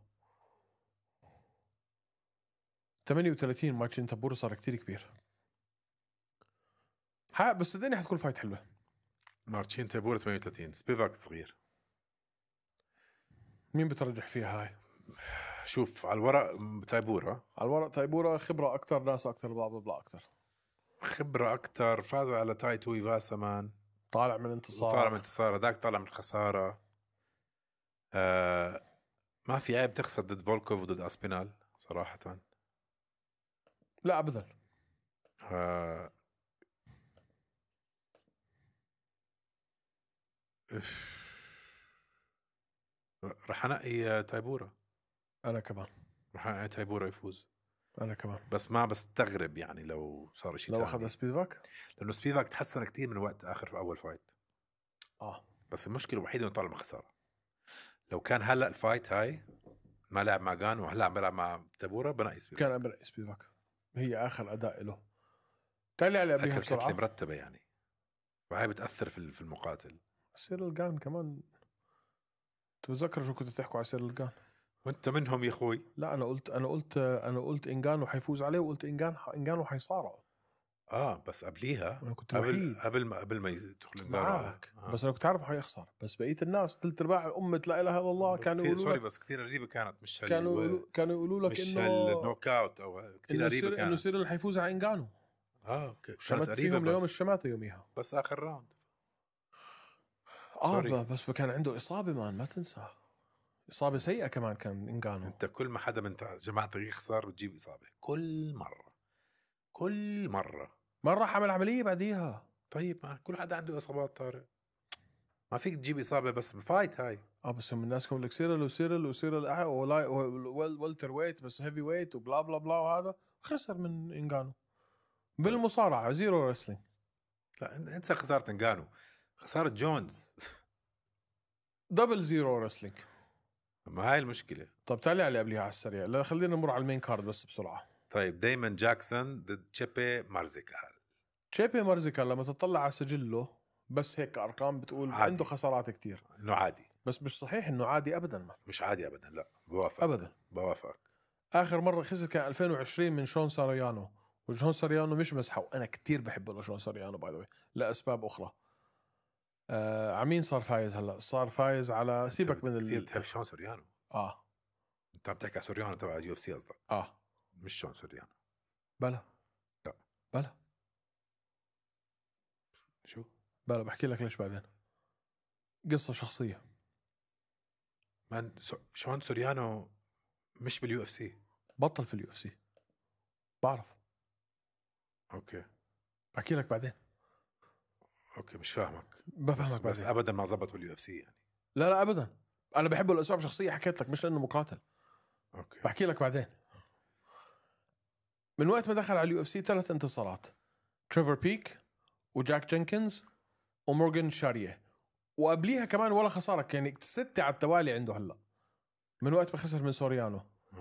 Speaker 2: ثمانية وثلاثين مارتشين تايبورا صار كتير كبير. ها بس الدنيا حتكون فايت حلوه.
Speaker 1: مارتشين تايبورا ثمانية وثلاثين سبيفاك صغير.
Speaker 2: مين بترجح فيها هاي؟
Speaker 1: شوف على الورق تايبورا.
Speaker 2: على الورق تايبورا خبره اكثر ناس اكثر بلا بلا اكثر
Speaker 1: خبره اكثر فاز على تايتو إيفاسا مان.
Speaker 2: طالع من انتصار
Speaker 1: طالع من انتصار هذاك طالع من خساره. آه ما في عيب تخسر ضد فولكوف وضد اسبينال صراحه.
Speaker 2: لا ابدا.
Speaker 1: آه رح انقي تايبورا.
Speaker 2: انا كمان
Speaker 1: رح انقي تايبورا يفوز.
Speaker 2: انا كمان
Speaker 1: بس ما بستغرب يعني لو صار شيء
Speaker 2: لو
Speaker 1: تاني.
Speaker 2: اخذ سبيفاك
Speaker 1: لانه سبيفاك تحسن كتير من وقت اخر في اول فايت.
Speaker 2: اه
Speaker 1: بس المشكله الوحيده انه طالع من خساره. لو كان هلا الفايت هاي ما لعب مع جان وهلا عم بلعب مع تايبورا بنقي سبيفاك.
Speaker 2: كان قبل سبيفاك هي اخر اداء له. تالي على قبلها
Speaker 1: اكل كتله
Speaker 2: بسرعه
Speaker 1: مرتبه يعني وهي بتاثر في في المقاتل.
Speaker 2: سيرل جان كمان. تتذكر شو كنت تحكوا على سيرل جان؟
Speaker 1: وانت منهم يا اخوي.
Speaker 2: لا انا قلت انا قلت انا قلت انجانو حيفوز عليه وقلت انجان انجانو حيصارعه.
Speaker 1: اه بس قبليها
Speaker 2: انا كنت
Speaker 1: قبل
Speaker 2: وحيد
Speaker 1: قبل ما قبل ما يدخل
Speaker 2: معك
Speaker 1: آه.
Speaker 2: بس انا كنت عارف حيخسر. بس بقيه الناس ثلث ارباع امه لا اله الا الله كانوا يقولوا
Speaker 1: سوري
Speaker 2: لك
Speaker 1: بس كثير غريبه كانت مش
Speaker 2: كانوا يقولوا كانوا يقولوا لك
Speaker 1: مش
Speaker 2: انه
Speaker 1: النوك اوت او كثير غريبه كانت
Speaker 2: انه سيرل حيفوز على انجانو.
Speaker 1: اه كانت
Speaker 2: شمت
Speaker 1: غريبه
Speaker 2: فيهم ليوم
Speaker 1: بس,
Speaker 2: الشماته يوميها.
Speaker 1: بس اخر راوند.
Speaker 2: اه
Speaker 1: سوري.
Speaker 2: بس كان عنده اصابه مان ما تنسى. إصابة سيئة كمان كان إنجانو.
Speaker 1: انت كل ما حدا من جماعتك يخسر بتجيب إصابة كل مرة كل مرة.
Speaker 2: مرة عمل عملية بعديها.
Speaker 1: طيب ما كل حدا عنده إصابات طارق. ما فيك تجيب إصابة بس بفايت هاي.
Speaker 2: اه بس من الناس كم لك سيرل وسيرل وسيرل أح ولا والتر ويت بس هيفي ويت وبلا بلا بلا وهذا خسر من إنجانو بالمصارعة زيرو رسلينج.
Speaker 1: لا انسى خساره انجانو، خساره جونز.
Speaker 2: دبل زيرو رسلينج.
Speaker 1: ما هاي المشكله.
Speaker 2: طب تعالي على قبليها على السريع، لا خلينا نمر على المين كارد بس بسرعه.
Speaker 1: طيب دايمن جاكسون ضد تشيبي مارزيكال.
Speaker 2: تشيبي مارزيكال لما تطلع على سجله بس هيك ارقام بتقول
Speaker 1: عادي.
Speaker 2: عنده خسارات كتير،
Speaker 1: انه عادي،
Speaker 2: بس مش صحيح انه عادي ابدا. ما
Speaker 1: مش عادي ابدا، لا بوافق
Speaker 2: ابدا.
Speaker 1: بوافق.
Speaker 2: اخر مره خسر كان ألفين وعشرين من شون ساريانو، وجون ساريانو مش مسحه، وانا كتير بحبه لشون ساريانو باي ذا واي لاسباب اخرى. آه عمين صار فايز هلا؟ صار فايز على سيبك من
Speaker 1: كثير
Speaker 2: ال...
Speaker 1: بتحب شون سوريانو.
Speaker 2: اه
Speaker 1: انت عم تحكي على سوريانو تبع اليو اف سي قصدك؟
Speaker 2: اه
Speaker 1: مش شون سوريانو.
Speaker 2: بلا
Speaker 1: لا
Speaker 2: بلا
Speaker 1: شو
Speaker 2: بلا بحكي لك ليش بعدين. قصه شخصيه.
Speaker 1: من سو... شون سوريانو مش باليو اف سي.
Speaker 2: بطل في اليو اف سي، بعرف.
Speaker 1: اوكي
Speaker 2: بحكي لك بعدين.
Speaker 1: اوكي مش فاهمك.
Speaker 2: بفهمك
Speaker 1: بس,
Speaker 2: بعدين.
Speaker 1: بس ابدا ما زبط باليو اف سي يعني.
Speaker 2: لا لا ابدا، انا بحبه لاسباب شخصيه حكيت لك، مش لانه مقاتل.
Speaker 1: اوكي
Speaker 2: بحكي لك بعدين. من وقت ما دخل على اليو اف سي ثلاث انتصارات: تريفر بيك وجاك جينكنز ومورغان شاريه، وقبليها كمان ولا خساره، يعني ستة على التوالي عنده هلا من وقت ما خسر من سوريانو.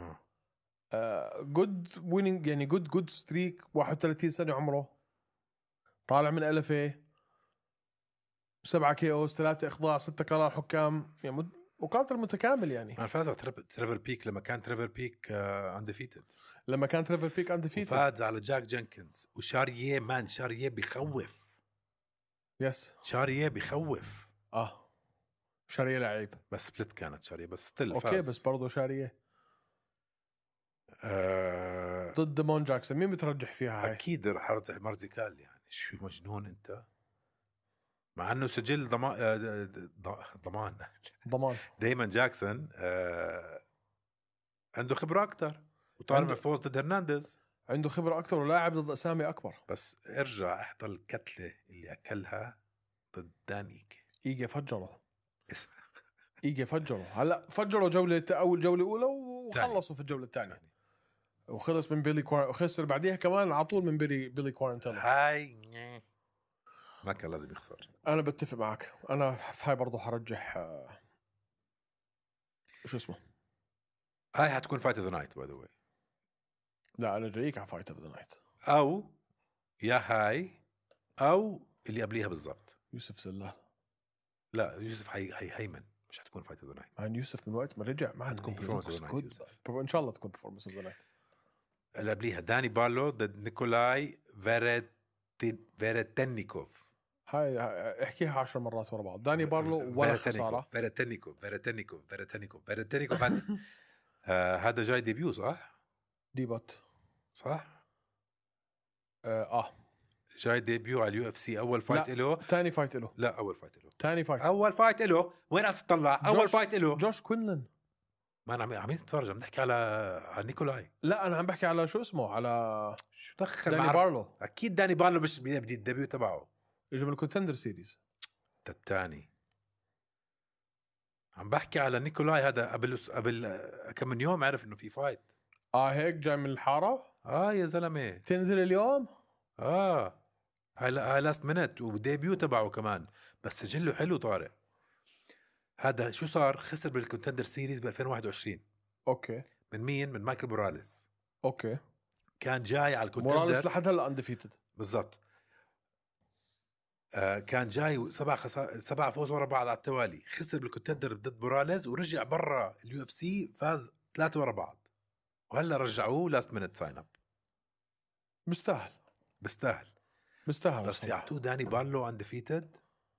Speaker 2: جود ويننج يعني جود جود ستريك. واحد وثلاثين سنه عمره، طالع من ألف اي، سبعة كي اوز، ثلاثة اخضاع، ستة قرار حكام، يعني مقاتل متكامل يعني.
Speaker 1: انا فاز على تريفر بيك لما كان تريفر بيك اندفيتد.
Speaker 2: لما كان تريفر بيك اندفيتد
Speaker 1: فاز على جاك جينكنز وشاريه. مان شاريه بخوف.
Speaker 2: يس
Speaker 1: شاريه بخوف.
Speaker 2: اه شاريه لعيب،
Speaker 1: بس سبلت كانت شاريه بس ستيل
Speaker 2: اوكي
Speaker 1: فاز.
Speaker 2: بس برضه شاريه
Speaker 1: آه
Speaker 2: ضد ديمون جاكسون. مين بترجح فيها هاي؟
Speaker 1: اكيد رح ارجع مارزيكال. يعني شو مجنون انت، مع انه سجل ضمان ضمان
Speaker 2: ضمان.
Speaker 1: دايما جاكسون آه عنده خبره اكثر وطالع
Speaker 2: عنده...
Speaker 1: من فوز ضد هرنانديز.
Speaker 2: عنده خبره اكثر ولاعب ضد اسامي اكبر.
Speaker 1: بس ارجع احضر الكتله اللي اكلها ضد دان ايجي.
Speaker 2: ايجي فجره ايجي فجره. هلا فجروا جوله اول جوله اولى وخلصوا في الجوله الثانيه، وخلص من بيلي كوار... وخسر بعديها كمان على طول من بيلي بيلي كوارنتينو.
Speaker 1: هاي ما كان لازم يخسر.
Speaker 2: انا بتفق معك، انا في هاي برضه حرجح آه... شو اسمه.
Speaker 1: هاي حتكون فايت اوف ذا نايت باي ذا واي.
Speaker 2: لا انا جايك على فايت اوف ذا نايت.
Speaker 1: او يا هاي او اللي قبليها بالضبط
Speaker 2: يوسف زلال.
Speaker 1: لا يوسف حي هي هيمن. مش حتكون فايت اوف ذا نايت.
Speaker 2: عن يوسف من وقت ما رجع ما
Speaker 1: حتكون performance of the night يوسف.
Speaker 2: ان شاء الله تكون performance of the night.
Speaker 1: اللي قبليها داني بارلو ضد نيكولاي فيرتين فيرتنيكوف.
Speaker 2: هاي احكيها عشر مرات ورا بعض. داني بارلو ولا خساره.
Speaker 1: فيرتنيكوف فيرتنيكوف فيرتنيكوف فيرتنيكوف هذا آه هذا جاي ديبيو صح؟
Speaker 2: ديبوت
Speaker 1: صح؟
Speaker 2: اه, آه.
Speaker 1: جاي ديبيو على اليو اف سي. اول فايت له.
Speaker 2: ثاني فايت له.
Speaker 1: لا اول فايت له.
Speaker 2: ثاني فايت.
Speaker 1: اول فايت له. وين عم تطلع؟ اول فايت له
Speaker 2: جوش كوينلن.
Speaker 1: ما انا عم عم نتفرج عم نحكي على على نيكولاي.
Speaker 2: لا انا عم بحكي على شو اسمه، على
Speaker 1: شو دخل
Speaker 2: داني
Speaker 1: مع...
Speaker 2: بارلو.
Speaker 1: اكيد داني بارلو مش بدي الديبيو تبعه.
Speaker 2: اجى من الكونتندر سيريز.
Speaker 1: الثاني عم بحكي على نيكولاي. هذا قبل قبل كم من يوم عرف انه في فايت.
Speaker 2: اه هيك جاي من الحاره.
Speaker 1: اه يا زلمه
Speaker 2: تنزل اليوم.
Speaker 1: اه هاي هاي لاست مينت وديبيو تبعه كمان. بس سجله حلو طارق. هذا شو صار؟ خسر بالكونتندر سيريز ب ألفين وواحد وعشرين.
Speaker 2: اوكي
Speaker 1: من مين؟ من مايكل موراليس.
Speaker 2: اوكي
Speaker 1: كان جاي على الكونتندر.
Speaker 2: موراليس لحد هلا انديفيتد
Speaker 1: بالضبط. آه كان جاي سبع خسا... سبع فوز ورا بعض على التوالي. خسر بالكونتندر ضد موراليس ورجع برا اليو اف سي فاز ثلاثة ورا بعض. وهلا رجعوه لاست مينت ساين اب.
Speaker 2: بيستاهل
Speaker 1: بيستاهل
Speaker 2: بيستاهل
Speaker 1: بس يعطوه داني بارلو انديفيتد.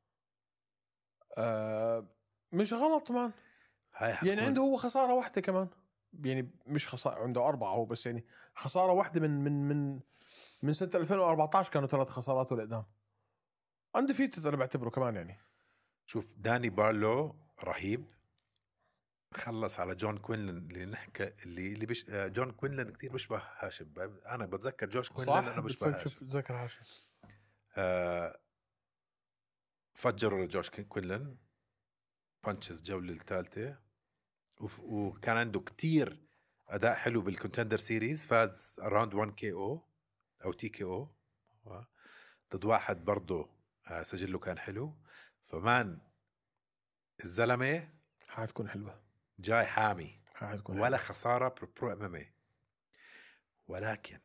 Speaker 2: آه مش غلط مان.
Speaker 1: هاي
Speaker 2: يعني عنده هو خساره واحده كمان، يعني مش خساره، عنده اربعه هو بس، يعني خساره واحده من من من من سنه ألفين وأربعة عشر كانوا ثلاث خسارات والقدام. انديفيتد انا بعتبره كمان. يعني
Speaker 1: شوف داني بارلو رهيب. خلص على جون كوينلن اللي نحكي اللي اللي بش... جون كوينلن كتير بشبه هاشم. انا بتذكر جوش كوينلن. انا بشبه هاشم.
Speaker 2: شوف تذكر هاشم.
Speaker 1: آه فجروا جوش كوينلن بانشز الجوله الثالثه. وف... وكان عنده كتير اداء حلو بالكونتندر سيريز. فاز اراوند واحد كي او او تي كي او ضد واحد برضه آه، سجله كان حلو. فمان الزلمة
Speaker 2: حتكون حلوة،
Speaker 1: جاي حامي
Speaker 2: حتكون
Speaker 1: ولا
Speaker 2: حلوة.
Speaker 1: خسارة برو ام ام اي. ولكن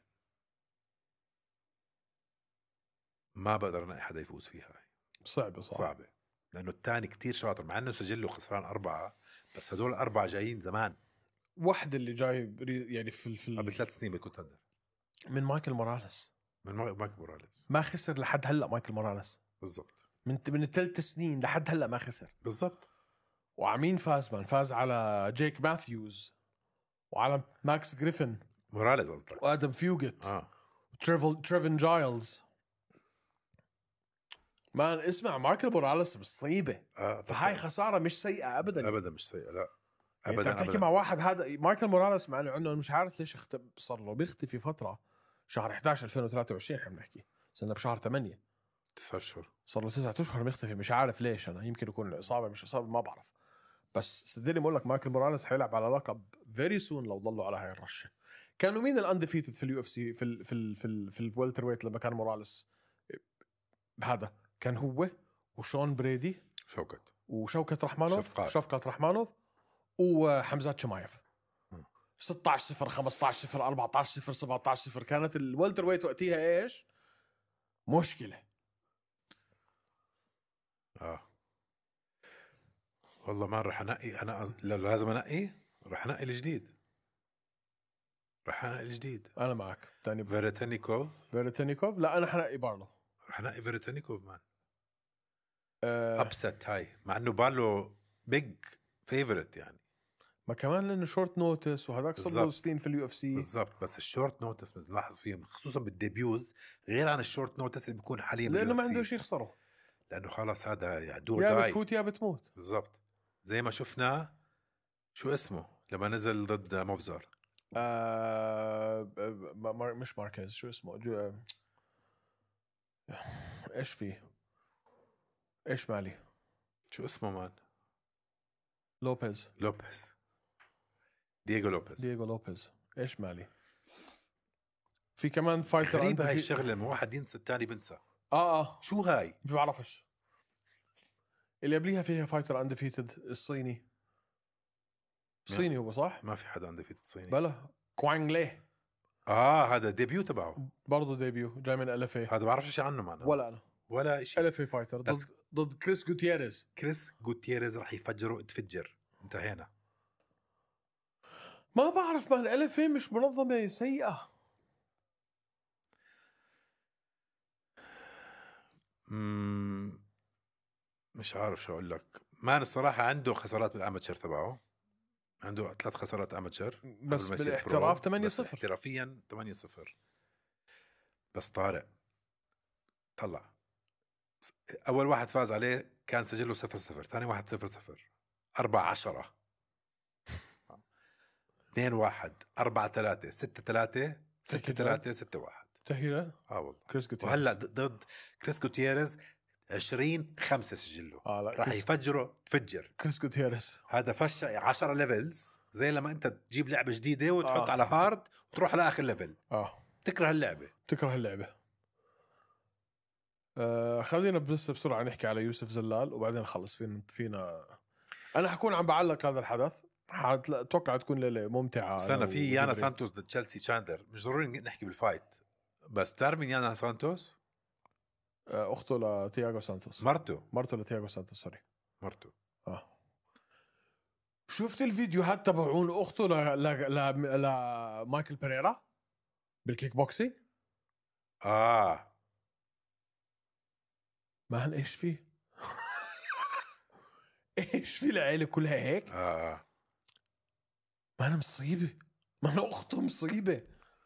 Speaker 1: ما بقدر انا حدا يفوز فيها.
Speaker 2: صعبة صح.
Speaker 1: صعبة لانه الثاني كتير شاطر مع انه سجله خسران اربعة، بس هدول الاربعة جايين زمان
Speaker 2: واحد اللي جاي بري- يعني في في
Speaker 1: قبل
Speaker 2: ال-
Speaker 1: ثلاث سنين بالكونتندر
Speaker 2: من مايكل موراليس.
Speaker 1: من ما- مايكل موراليس.
Speaker 2: ما خسر لحد هلا مايكل موراليس
Speaker 1: بالضبط
Speaker 2: من من ثلاث سنين لحد هلا ما خسر.
Speaker 1: بالضبط.
Speaker 2: وعمين فاز مان فاز على جيك ماثيوز وعلى ماكس جريفن
Speaker 1: موراليس قصدك؟
Speaker 2: وادم فيوجت
Speaker 1: اه
Speaker 2: وتريفل تريفن جايلز. مان اسمع مايكل موراليس مصيبه.
Speaker 1: اه
Speaker 2: فهاي خساره مش سيئه ابدا.
Speaker 1: ابدا مش سيء لا
Speaker 2: يعني
Speaker 1: ابدا
Speaker 2: انت بتحكي
Speaker 1: أبداً.
Speaker 2: مع واحد هذا مايكل موراليس مع انه مش عارف ليش اخت... صار له بيختفي فتره. شهر احد عشر ألفين وثلاثة وعشرين احنا بنحكي صرنا بشهر ثمانية.
Speaker 1: تسعة اشهر
Speaker 2: صار له تسعة اشهر مختفي مش عارف ليش. انا يمكن يكون اصابه مش اصابه ما بعرف. بس صدقني بقول لك مايكل موراليس حيلعب على لقب فيري سون لو ضلوا على هاي الرشه. كانوا مين الاندفيتد في اليو اف سي في ال في ال في ال في الويلتر ويت لما كان موراليس هذا؟ كان هو وشون بريدي
Speaker 1: شوكت
Speaker 2: وشوكت رحمانوف
Speaker 1: شفقات.
Speaker 2: شفقت رحمانوف وحمزات شمايف.
Speaker 1: م.
Speaker 2: ستة عشر صفر خمسة عشر صفر أربعة عشر صفر سبعة عشر صفر. كانت الويلتر ويت وقتها ايش مشكله.
Speaker 1: اه والله ما رح انقي انا أز... لا لازم انقي. رح انقي الجديد رح انقي الجديد
Speaker 2: انا معك تاني
Speaker 1: فيرتانيكوف.
Speaker 2: فيرتينيكوف. لا انا حنقي بارلو.
Speaker 1: رح انقي فيرتانيكوف مان.
Speaker 2: أه
Speaker 1: ابست هاي مع انه بالو بيج فيفورت يعني.
Speaker 2: ما كمان لانه شورت نوتس وهذاك صار له
Speaker 1: بالضبط.
Speaker 2: سنين في اليو اف سي.
Speaker 1: بالضبط بس الشورت نوتس بنلاحظ فيهم خصوصا بالديبيوز غير عن الشورت نوتس اللي بيكون حاليا
Speaker 2: لانه ما
Speaker 1: باليو إف سي.
Speaker 2: عنده شيء يخسره.
Speaker 1: لانه خلاص هذا يعني دور
Speaker 2: يا
Speaker 1: داي.
Speaker 2: بتفوت يا بتموت.
Speaker 1: بالضبط زي ما شفنا شو اسمه لما نزل ضد موفزار.
Speaker 2: آه مار مش ماركيز شو اسمه جو... ايش فيه ايش مالي
Speaker 1: شو اسمه مان؟
Speaker 2: لوبيز.
Speaker 1: لوبيز دييغو لوبيز.
Speaker 2: دييغو لوبيز. ايش مالي في كمان فايتر
Speaker 1: غريبة هاي
Speaker 2: في...
Speaker 1: الشغلة لما واحد ينسى الثاني بنسى.
Speaker 2: اه اه
Speaker 1: شو هاي؟
Speaker 2: ما بعرفش. اللي قبليها فيها فايتر اندفيتد الصيني. صيني هو صح؟
Speaker 1: ما في حدا عنده في الصيني.
Speaker 2: بلا كوانغ لي.
Speaker 1: اه هذا ديبيو تبعه.
Speaker 2: برضه ديبيو جاي من الف اي.
Speaker 1: هذا بعرف شيء عنه معنا.
Speaker 2: ولا انا
Speaker 1: ولا شيء.
Speaker 2: الف اي فايتر ضد
Speaker 1: بس-
Speaker 2: ضد كريس جوتيريز.
Speaker 1: كريس غوتيريز رح يفجره تفجر. انتهينا.
Speaker 2: ما بعرف مان الف اي مش منظمه سيئه.
Speaker 1: مم... مش عارف شو اقول لك. مان الصراحة عنده خسارات بالاماتشر تبعه. عنده ثلاث خسارات اماتشر
Speaker 2: بس
Speaker 1: قبل ما يصير
Speaker 2: بالاحتراف
Speaker 1: برو.
Speaker 2: ثمانية
Speaker 1: بس
Speaker 2: صفر.
Speaker 1: احترافيا ثمانية صفر. بس طارق طلع اول واحد فاز عليه كان سجله صفر صفر. ثاني واحد صفر صفر. أربعة عشرة. اثنين واحد. أربعة ثلاثة. ستة ثلاثة. ستة
Speaker 2: تحكي جد؟
Speaker 1: ثلاثة. ستة واحد.
Speaker 2: تحكي لا
Speaker 1: اه والله.
Speaker 2: كريس جوتيريز.
Speaker 1: وهلا ضد- ضد كريس غوتيريز عشرين خمسة سجله.
Speaker 2: اه لا
Speaker 1: راح
Speaker 2: كريس,
Speaker 1: يفجره تفجر.
Speaker 2: كريس جوتيريز.
Speaker 1: هذا فش عشرة ليفلز زي لما انت تجيب لعبة جديدة وتحط
Speaker 2: آه.
Speaker 1: على هارد وتروح على اخر ليفل.
Speaker 2: اه
Speaker 1: تكره اللعبة.
Speaker 2: تكره اللعبه. آه خلينا بس بسرعه نحكي على يوسف زلال وبعدين نخلص فينا فينا. انا حكون عم بعلق هذا الحدث. حتلا- اتوقع تكون ليله ممتعه.
Speaker 1: استنى
Speaker 2: أنا
Speaker 1: في يانا
Speaker 2: وجبريل.
Speaker 1: سانتوس ضد تشيلسي تشاندر. مش ضروري نحكي بالفايت بس تعرف مين يانا سانتوس؟
Speaker 2: آه اخته لتياغو سانتوس.
Speaker 1: مرته.
Speaker 2: مرته لتياغو سانتوس سوري.
Speaker 1: مرته.
Speaker 2: اه شفت الفيديوهات تبعون اخته ل ل ل لمايكل بيريرا بالكيك بوكسينج.
Speaker 1: اه
Speaker 2: ما هن ايش فيه ايش في العيله كلها هيك.
Speaker 1: اه
Speaker 2: ما انا مصيبه. ما انا اخته مصيبه.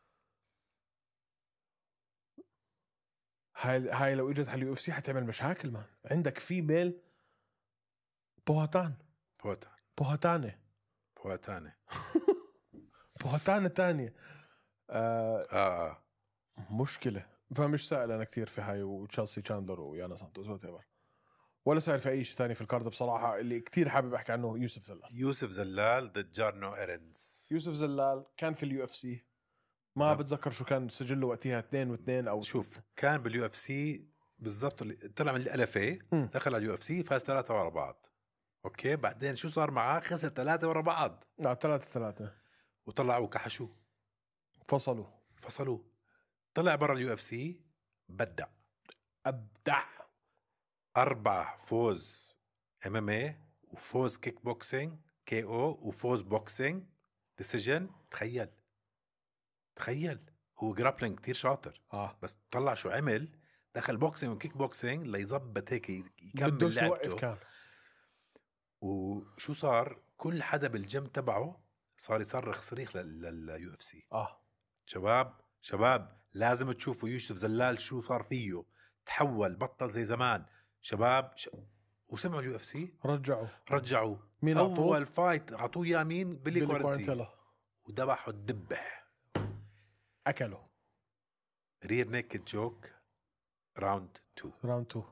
Speaker 2: هاي هاي لو اجت على اليو اف سي حتعمل مشاكل مان. عندك في ميل بوهاتان
Speaker 1: بوتان.
Speaker 2: بوهاتانه
Speaker 1: بوتاني.
Speaker 2: بوهاتانه تانية. آه
Speaker 1: اه اه
Speaker 2: مشكله. فمش سائل انا كثير في هاي وتشيلسي تشاندلر ويانا سانتوس وات ولا سائل في اي شيء ثاني في الكارد بصراحه. اللي كثير حابب احكي عنه يوسف زلال.
Speaker 1: يوسف زلال ضد جارنو ايرنز.
Speaker 2: يوسف زلال كان في اليو اف سي. ما
Speaker 1: زب.
Speaker 2: بتذكر شو كان سجله وقتها اثنين واثنين او
Speaker 1: شوف كان باليو اف سي بالضبط طلع من الالفي دخل على اليو اف سي فاز ثلاثه ورا بعض. اوكي بعدين شو صار معاه؟ خسر ثلاثه ورا بعض.
Speaker 2: لا ثلاثة ثلاثة
Speaker 1: وطلعوا كحشوه
Speaker 2: فصلوا
Speaker 1: فصلوه طلع برا اليو اف سي. بدع
Speaker 2: ابدع.
Speaker 1: اربع فوز ام ام اي وفوز كيك بوكسينج كي او وفوز بوكسينج ديسيجن. تخيل تخيل هو جرابلينج كتير شاطر
Speaker 2: اه
Speaker 1: بس طلع شو عمل. دخل بوكسينج وكيك بوكسينج ليظبط هيك يكمل
Speaker 2: بدوش يوقف
Speaker 1: لعبته.
Speaker 2: كان.
Speaker 1: وشو صار؟ كل حدا بالجيم تبعه صار يصرخ صريخ لليو اف سي.
Speaker 2: اه
Speaker 1: شباب شباب لازم تشوفوا يوسف زلال شو صار فيه. تحول بطل زي زمان شباب ش... وسمعوا اليو اف سي
Speaker 2: رجعوا
Speaker 1: رجعوا.
Speaker 2: مين
Speaker 1: اول
Speaker 2: عطوه؟
Speaker 1: فايت عطوه يا مين؟ بيلي
Speaker 2: بيلي
Speaker 1: كوارنتيلا
Speaker 2: كوارنتيلا.
Speaker 1: وذبحوا الدبح.
Speaker 2: اكلوا.
Speaker 1: رير نيكد جوك راوند اثنين.
Speaker 2: راوند اثنين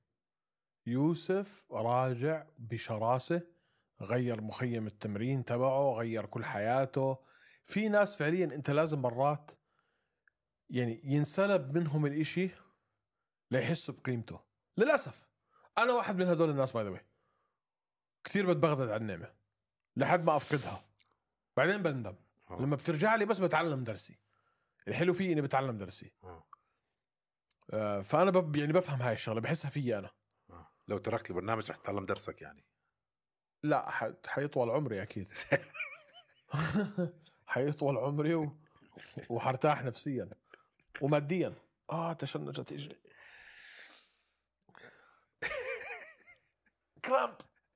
Speaker 2: يوسف راجع بشراسة. غير مخيم التمرين تبعه، غير كل حياته. في ناس فعليا انت لازم مرات يعني ينسلب منهم الاشي ليحسوا بقيمته. للأسف انا واحد من هدول الناس باي ذا واي. كثير بتبغدد على النعمة لحد ما افقدها بعدين بندم.
Speaker 1: أوه.
Speaker 2: لما بترجع لي بس بتعلم درسي. الحلو فيه اني بتعلم درسي. آه فانا بب يعني بفهم هاي الشغله بحسها فيي انا.
Speaker 1: أوه. لو تركت البرنامج رح تتعلم درسك يعني.
Speaker 2: لا ح... حيطول عمري اكيد. حيطول عمري و... وحرتاح نفسيا وماديا. اه تشنجت اجري. كرامب.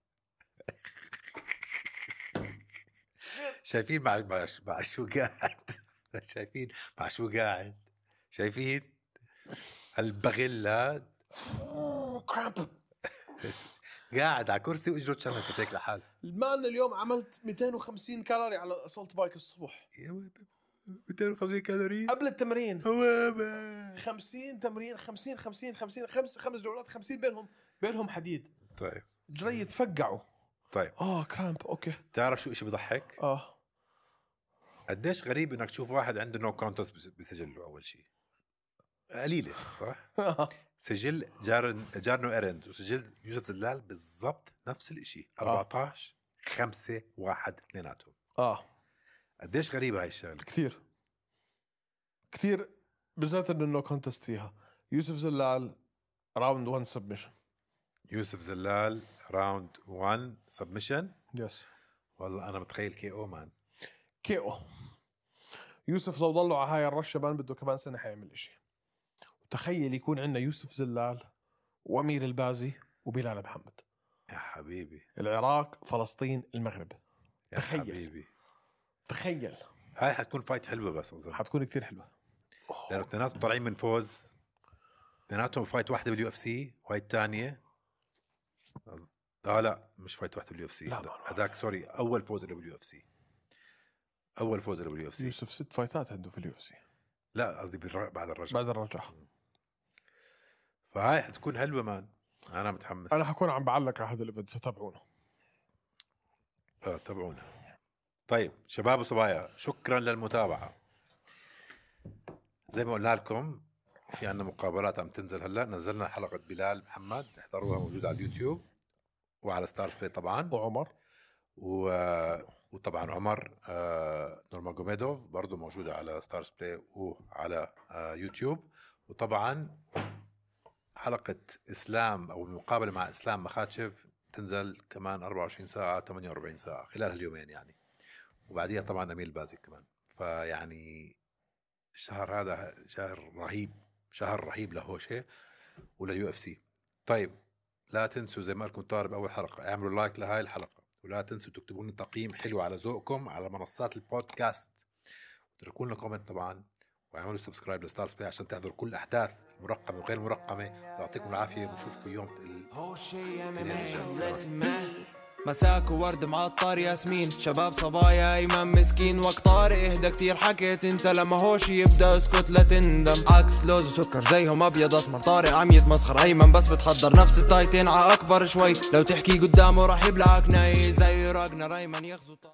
Speaker 1: شايفين مع مع مع شو قاعد؟ شايفين مع شو قاعد؟ شايفين هالبغل هاد؟
Speaker 2: كرامب.
Speaker 1: قاعد على كرسي واجره تشنجت هيك لحال.
Speaker 2: المان اليوم عملت مئتين وخمسين كالوري على الاسولت بايك الصبح.
Speaker 1: مئتين وخمسين كالوري
Speaker 2: قبل التمرين.
Speaker 1: هو
Speaker 2: خمسين تمرين خمسين خمسين خمسين خمس خمس جولات خمسين بينهم بينهم حديد.
Speaker 1: طيب
Speaker 2: جري تفقعوا.
Speaker 1: طيب
Speaker 2: اه كرامب. اوكي
Speaker 1: تعرف شو إشي بضحك؟
Speaker 2: اه
Speaker 1: قديش غريب انك تشوف واحد عنده نو كونتست بسجله. اول شيء قليله صح. سجل جار جارنو ايرند وسجل يوسف زلال بالضبط نفس الاشي. أربعتاشر خمسة واحد اثنيناتهم.
Speaker 2: اه
Speaker 1: قديش غريبه هاي الشغله.
Speaker 2: كثير كثير بالذات انه نو كونتست فيها. يوسف زلال راوند واحد سبمشن.
Speaker 1: يوسف زلال راوند واحد سبمشن.
Speaker 2: يس
Speaker 1: والله انا متخيل كي او مان.
Speaker 2: كي او. يوسف لو ضلوا على هاي الرشه بان بده كمان سنه حيعمل اشي. وتخيل يكون عندنا يوسف زلال وامير البازي وبلال محمد.
Speaker 1: يا حبيبي
Speaker 2: العراق فلسطين المغرب.
Speaker 1: يا
Speaker 2: تخيل.
Speaker 1: حبيبي
Speaker 2: تخيل
Speaker 1: هاي حتكون فايت حلوه بس اظن
Speaker 2: حتكون كتير حلوه.
Speaker 1: لانه اثنيناتهم طالعين من فوز. اثنيناتهم فايت واحده باليو اف سي وهي الثانيه أز... اه لا مش فايت واحده باليو اف سي. هذاك سوري اول فوز له باليو اف سي. اول فوز له باليو اف سي.
Speaker 2: يوسف ست فايتات عنده في اليو اف سي.
Speaker 1: لا قصدي بالر... بعد الرجعه.
Speaker 2: بعد الرجعه.
Speaker 1: فهاي حتكون حلوه مان. انا متحمس.
Speaker 2: انا حكون عم بعلق على هذا الايفنت فتابعونا.
Speaker 1: اه تابعونا. طيب شباب وصبايا شكرا للمتابعه. زي ما قلنا لكم في عنا مقابلات عم تنزل هلا. نزلنا حلقه بلال محمد احضروها موجوده على اليوتيوب وعلى ستار سبلاي طبعا.
Speaker 2: وعمر
Speaker 1: و... وطبعا عمر آه... نورماجوميدوف برضو موجوده على ستار سبلاي وعلى آه... يوتيوب. وطبعا حلقه اسلام او المقابله مع اسلام مخاتشف تنزل كمان أربعة وعشرين ساعه ثمانية وأربعين ساعه خلال هاليومين يعني. وبعديها طبعا امير البازي كمان. فيعني الشهر هذا شهر رهيب. شهر رهيب لهوشة ولليو اف سي. طيب لا تنسوا زي ما قلتكم طارب اول حلقه اعملوا لايك لهاي الحلقه ولا تنسوا تكتبوا لنا تقييم حلو على ذوقكم على منصات البودكاست. وتركوا لنا كومنت طبعا واعملوا سبسكرايب لستار سبلاي عشان تحضروا كل احداث مرقمه وغير مرقمه. يعطيكم العافيه ونشوفكم يوم
Speaker 3: مساك وورد معطر ياسمين شباب صبايا ايمن مسكين وقت طارق اهدى كتير حكيت انت لما هوش يبدا اسكت لا تندم. عكس لوز وسكر زيهم ابيض اسمر طارق عم يتمسخر ايمن بس بتحضر نفس التايتين ع اكبر شوي لو تحكي قدامه راح يبلعك ناي زي راجنا ايمن يغزو.